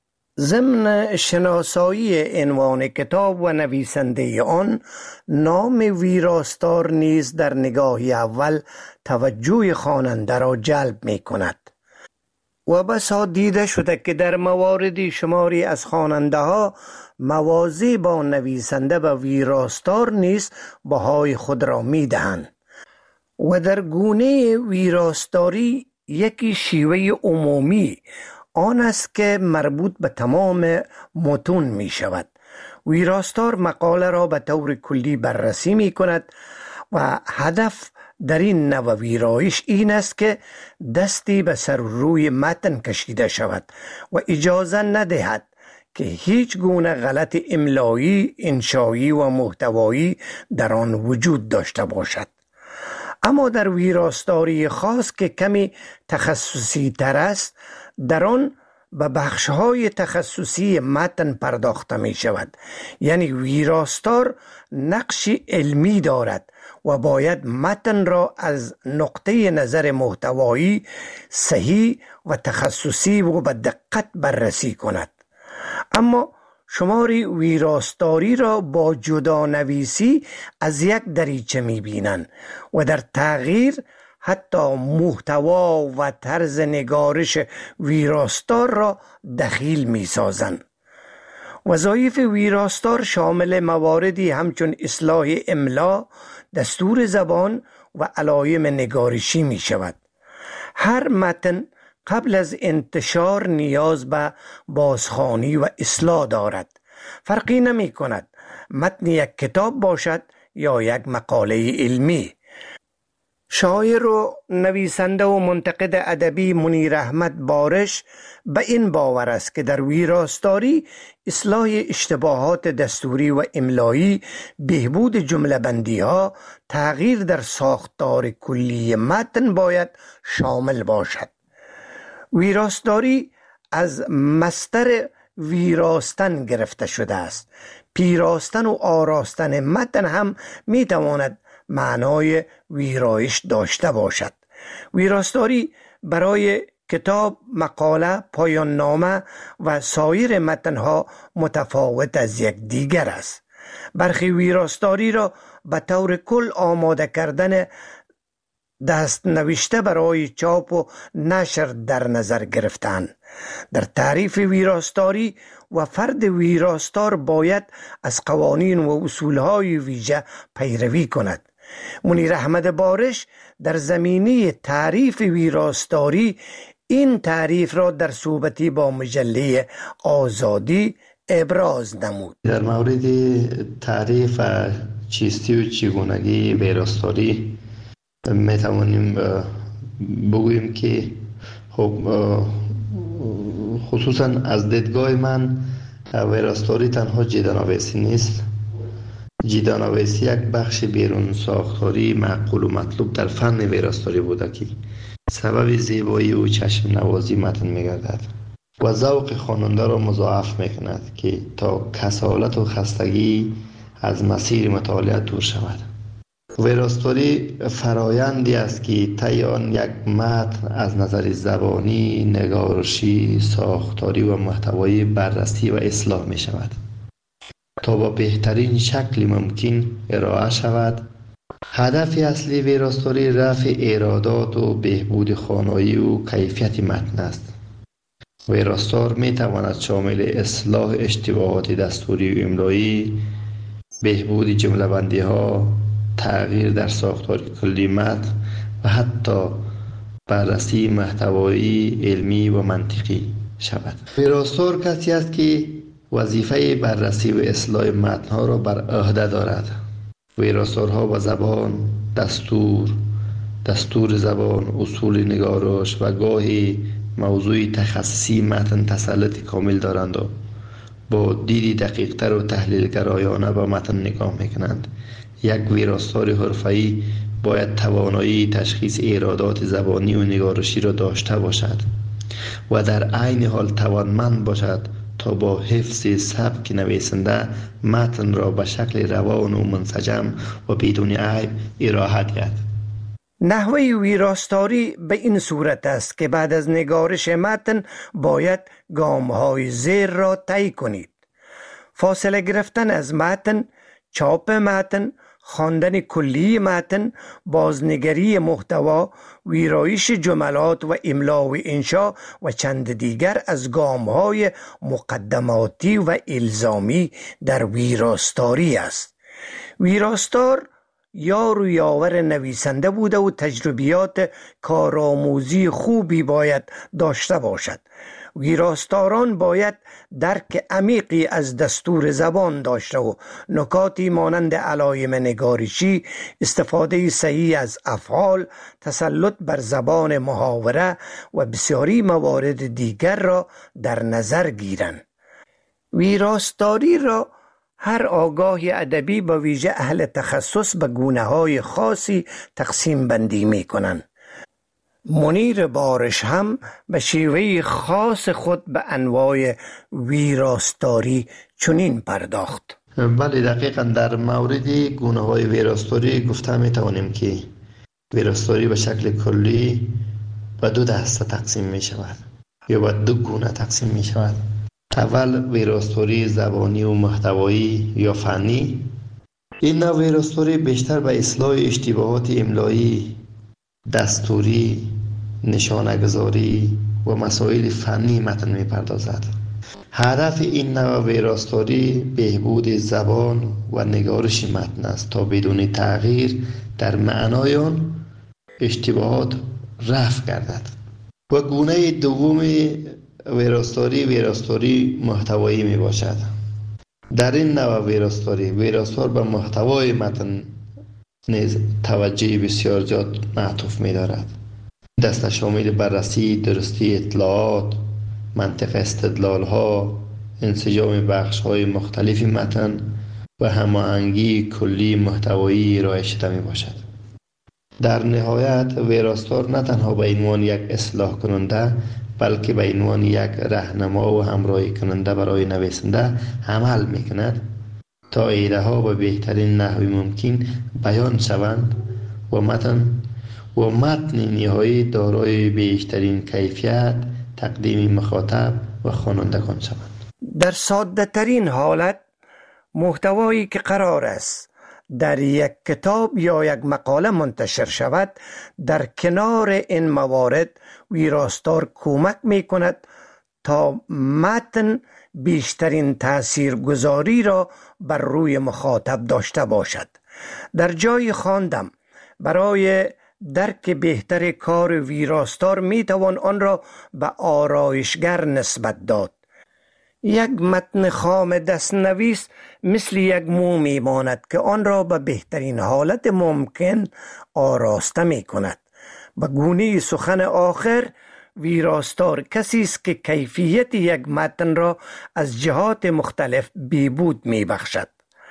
ضمن شناسایی عنوان کتاب و نویسنده آن نام ویراستار نیز در نگاه اول توجه خواننده را جلب می کند و بسا دیده شده که در مواردی شماری از خواننده ها موازی با نویسنده و ویراستار نیز بهای خود را می دهند و در گونه ویراستاری یکی شیوه عمومی آن است که مربوط به تمام متون می شود. ویراستار مقاله را به طور کلی بررسی می کند و هدف در این نوع ویرایش این است که دستی به سر روی متن کشیده شود و اجازه ندهد که هیچ گونه غلط املایی، انشایی و محتوایی در آن وجود داشته باشد. اما در ویراستاری خاص که کمی تخصصی تر است، در آن به بخش‌های تخصصی متن پرداخته می شود. یعنی ویراستار نقشی علمی دارد و باید متن را از نقطه نظر محتوایی صحیح و تخصصی و به دقت بررسی کند. اما شماری ویراستاری را با جدا نویسی از یک دریچه می بینند و در تغییر حتی محتوا و طرز نگارش ویراستار را دخیل می سازند. وظایف ویراستار شامل مواردی همچون اصلاح املا، دستور زبان و علائم نگارشی می شود. هر متن قبل از انتشار نیاز به بازخوانی و اصلاح دارد. فرقی نمی کند متن یک کتاب باشد یا یک مقاله علمی. شاعر و نویسنده و منتقد ادبی منیر احمد بارش به این باور است که در ویراستاری اصلاح اشتباهات دستوری و املایی، بهبود جمله بندی ها، تغییر در ساختار کلی متن باید شامل باشد. ویراستاری از مصدر ویراستن گرفته شده است. پیراستن و آراستن متن هم می تواند معنای ویرایش داشته باشد. ویراستاری برای کتاب، مقاله، پایان نامه و سایر متنها متفاوت از یک دیگر است. برخی ویراستاری را به طور کل آماده کردن دست نوشته برای چاپ و نشر در نظر گرفتند. در تعریف ویراستاری و فرد ویراستار باید از قوانین و اصولهای ویژه پیروی کند. منیر احمد بارش در زمینه تعریف ویراستاری این تعریف را در صحبتی با مجله آزادی ابراز نمود. در مورد تعریف چیستی و چگونگی ویراستاری می توانیم بگوییم که خب خصوصا از دیدگاه من ویراستاری تنها جیدانویسی نیست. جیدانویسی یک بخش بیرون ساختاری معقول و مطلوب در فن ویراستاری بوده که سبب زیبایی و چشم نوازی متن می گردد و ذوق خواننده را مضاعف می کند که تا کسالت و خستگی از مسیر مطالعه دور شود. ویراستاری فرایندی است که طی آن یک متن از نظر زبانی، نگارشی، ساختاری و محتوایی بررسی و اصلاح می شود تا با بهترین شکل ممکن ارائه شود. هدف اصلی ویراستاری رفع ایرادات و بهبود خوانایی و کیفیت متن است. ویراستار می تواند شامل اصلاح اشتباهات دستوری و املایی، بهبود جمله بندی ها، تغییر در ساختار کلی متن و حتی بررسی محتوایی علمی و منطقی شود. ویراستار کسی است که وظیفه بررسی و اصلاح متن‌ها را بر عهده دارد. ویراستارها با زبان، دستور، دستور زبان، اصول نگارش و گاهی موضوع تخصصی متن تسلط کامل دارند و با دیدی دقیقتر و تحلیل گرایانه به متن نگاه میکنند. یک ویراستار حرفه‌ای باید توانایی تشخیص ایرادات زبانی و نگارشی را داشته باشد و در عین حال توانمند باشد تا با حفظ سبک نویسنده متن را به شکل روان و منسجم و بدون عیب ارائه دهد. نحوه ویراستاری به این صورت است که بعد از نگارش متن باید گام‌های زیر را طی کنید: فاصله گرفتن از متن، چاپ متن، خواندن کلی متن، بازنگری محتوا، ویرایش جملات و املا و انشا و چند دیگر از گام‌های مقدماتی و الزامی در ویراستاری است. ویراستار یار و یاور نویسنده بوده و تجربیات کارآموزی خوبی باید داشته باشد. ویراستاران باید درک عمیقی از دستور زبان داشته و نکاتی مانند علائم نگارشی، استفاده صحیح از افعال، تسلط بر زبان محاوره و بسیاری موارد دیگر را در نظر گیرند. ویراستاری را هر آگاهی ادبی با ویژه اهل تخصص به گونه‌های خاصی تقسیم بندی می کنند. منیر بارش هم به شیوه خاص خود به انواع ویراستاری چنین پرداخت. بله، دقیقا در مورد گونه‌های ویراستاری گفته می توانیم که ویراستاری به شکل کلی به دو دسته تقسیم می شود یا به دو گونه تقسیم می شود. اول ویراستاری زبانی و محتوایی یا فنی. این نوع ویراستاری بیشتر به اصلاح اشتباهات املایی، دستوری، نشانه‌گذاری و مسائل فنی متن می‌پردازد. هدف این نوع ویراستاری بهبود زبان و نگارش متن است تا بدون تغییر در معنای آن اشتباهات رفع گردد. و گونه دوم ویراستاری ویراستاری محتوایی می باشد. در این نوع ویراستاری ویراستار به محتوای متن نیز توجه بسیار زیاد معطوف می دارد. دسته شامل بررسی درستی اطلاعات، منطق استدلال ها، انسجام بخش های مختلف متن و هماهنگی کلی محتوایی ارائه شده می باشد. در نهایت ویراستار نه تنها به عنوان یک اصلاح کننده بلکه به عنوان یک راهنما و همراهی کننده برای نویسنده عمل می کند تا ایده ها به بهترین نحو ممکن بیان شوند و متن و متن نهایی دارای بیشترین کیفیت تقدیم مخاطب و خوانندگان شوند. در ساده ترین حالت محتوایی که قرار است در یک کتاب یا یک مقاله منتشر شود، در کنار این موارد ویراستار کمک می کند تا متن بیشترین تاثیرگذاری را بر روی مخاطب داشته باشد. در جای خواندم برای درک بهتر کار ویراستار می توان آن را به آرایشگر نسبت داد. یک متن خام دستنویس مثل یک مو می ماند که آن را به بهترین حالت ممکن آراسته می کند. به گونه سخن آخر ویراستار کسی است که کیفیت یک متن را از جهات مختلف بهبود می بخشد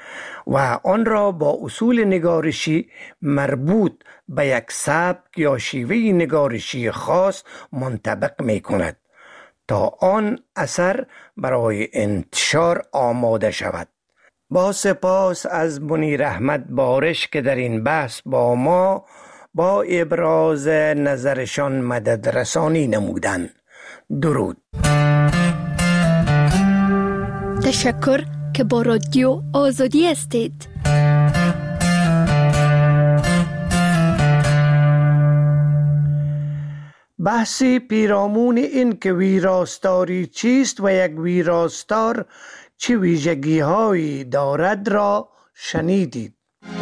و آن را با اصول نگارشی مربوط به یک سبک یا شیوه نگارشی خاص منطبق می کند تا آن اثر برای انتشار آماده شود. با سپاس از منیر احمد بارش که در این بحث با ما با ابراز نظرشان مدد رسانی نمودند. درود. تشکر که با رادیو آزادی هستید. بحثی پیرامون این که ویراستاری چیست و یک ویراستار چه ویژگی هایی دارد را شنیدید.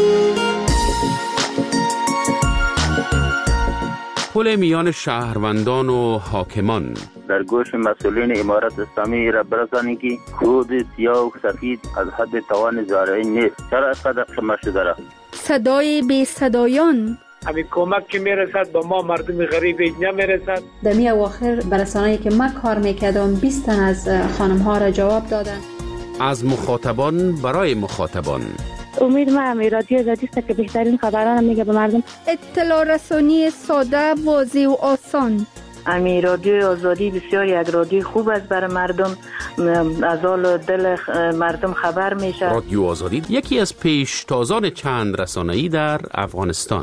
پل میان شهروندان و حاکمان. در گوش مسئولین امارت اسلامی را برسانید که کود سیاه و سفید از حد توان زارعین نیست. چرا از قدر شما شده را؟ صدای بی صدایان. همین کمک که میرسد با ما مردم غریب اینجا میرسد. در می اواخر برسانه‌ای که من کار میکردم بیست تن از خانم ها را جواب دادن. از مخاطبان برای مخاطبان. امید ما هم رادیو آزادی است که بهترین خبران میگه به مردم. اطلاع رسانی ساده، واضح و آسان. امی رادیو آزادی بسیار یک رادیو خوب است برای مردم، از حال دل مردم خبر میشه. رادیو آزادی یکی از پیشتازان چند رسانه‌ای در افغانستان.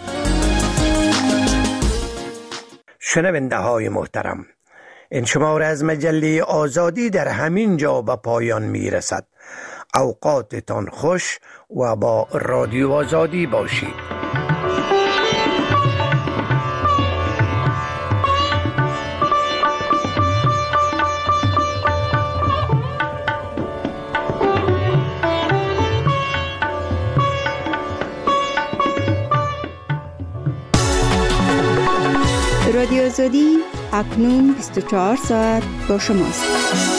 شنونده های محترم، این شماره از مجله آزادی در همین جا به پایان می رسد. اوقاتتان خوش و با رادیو آزادی باشید. رادیو آزادی اکنون بیست و چهار ساعت با شماست.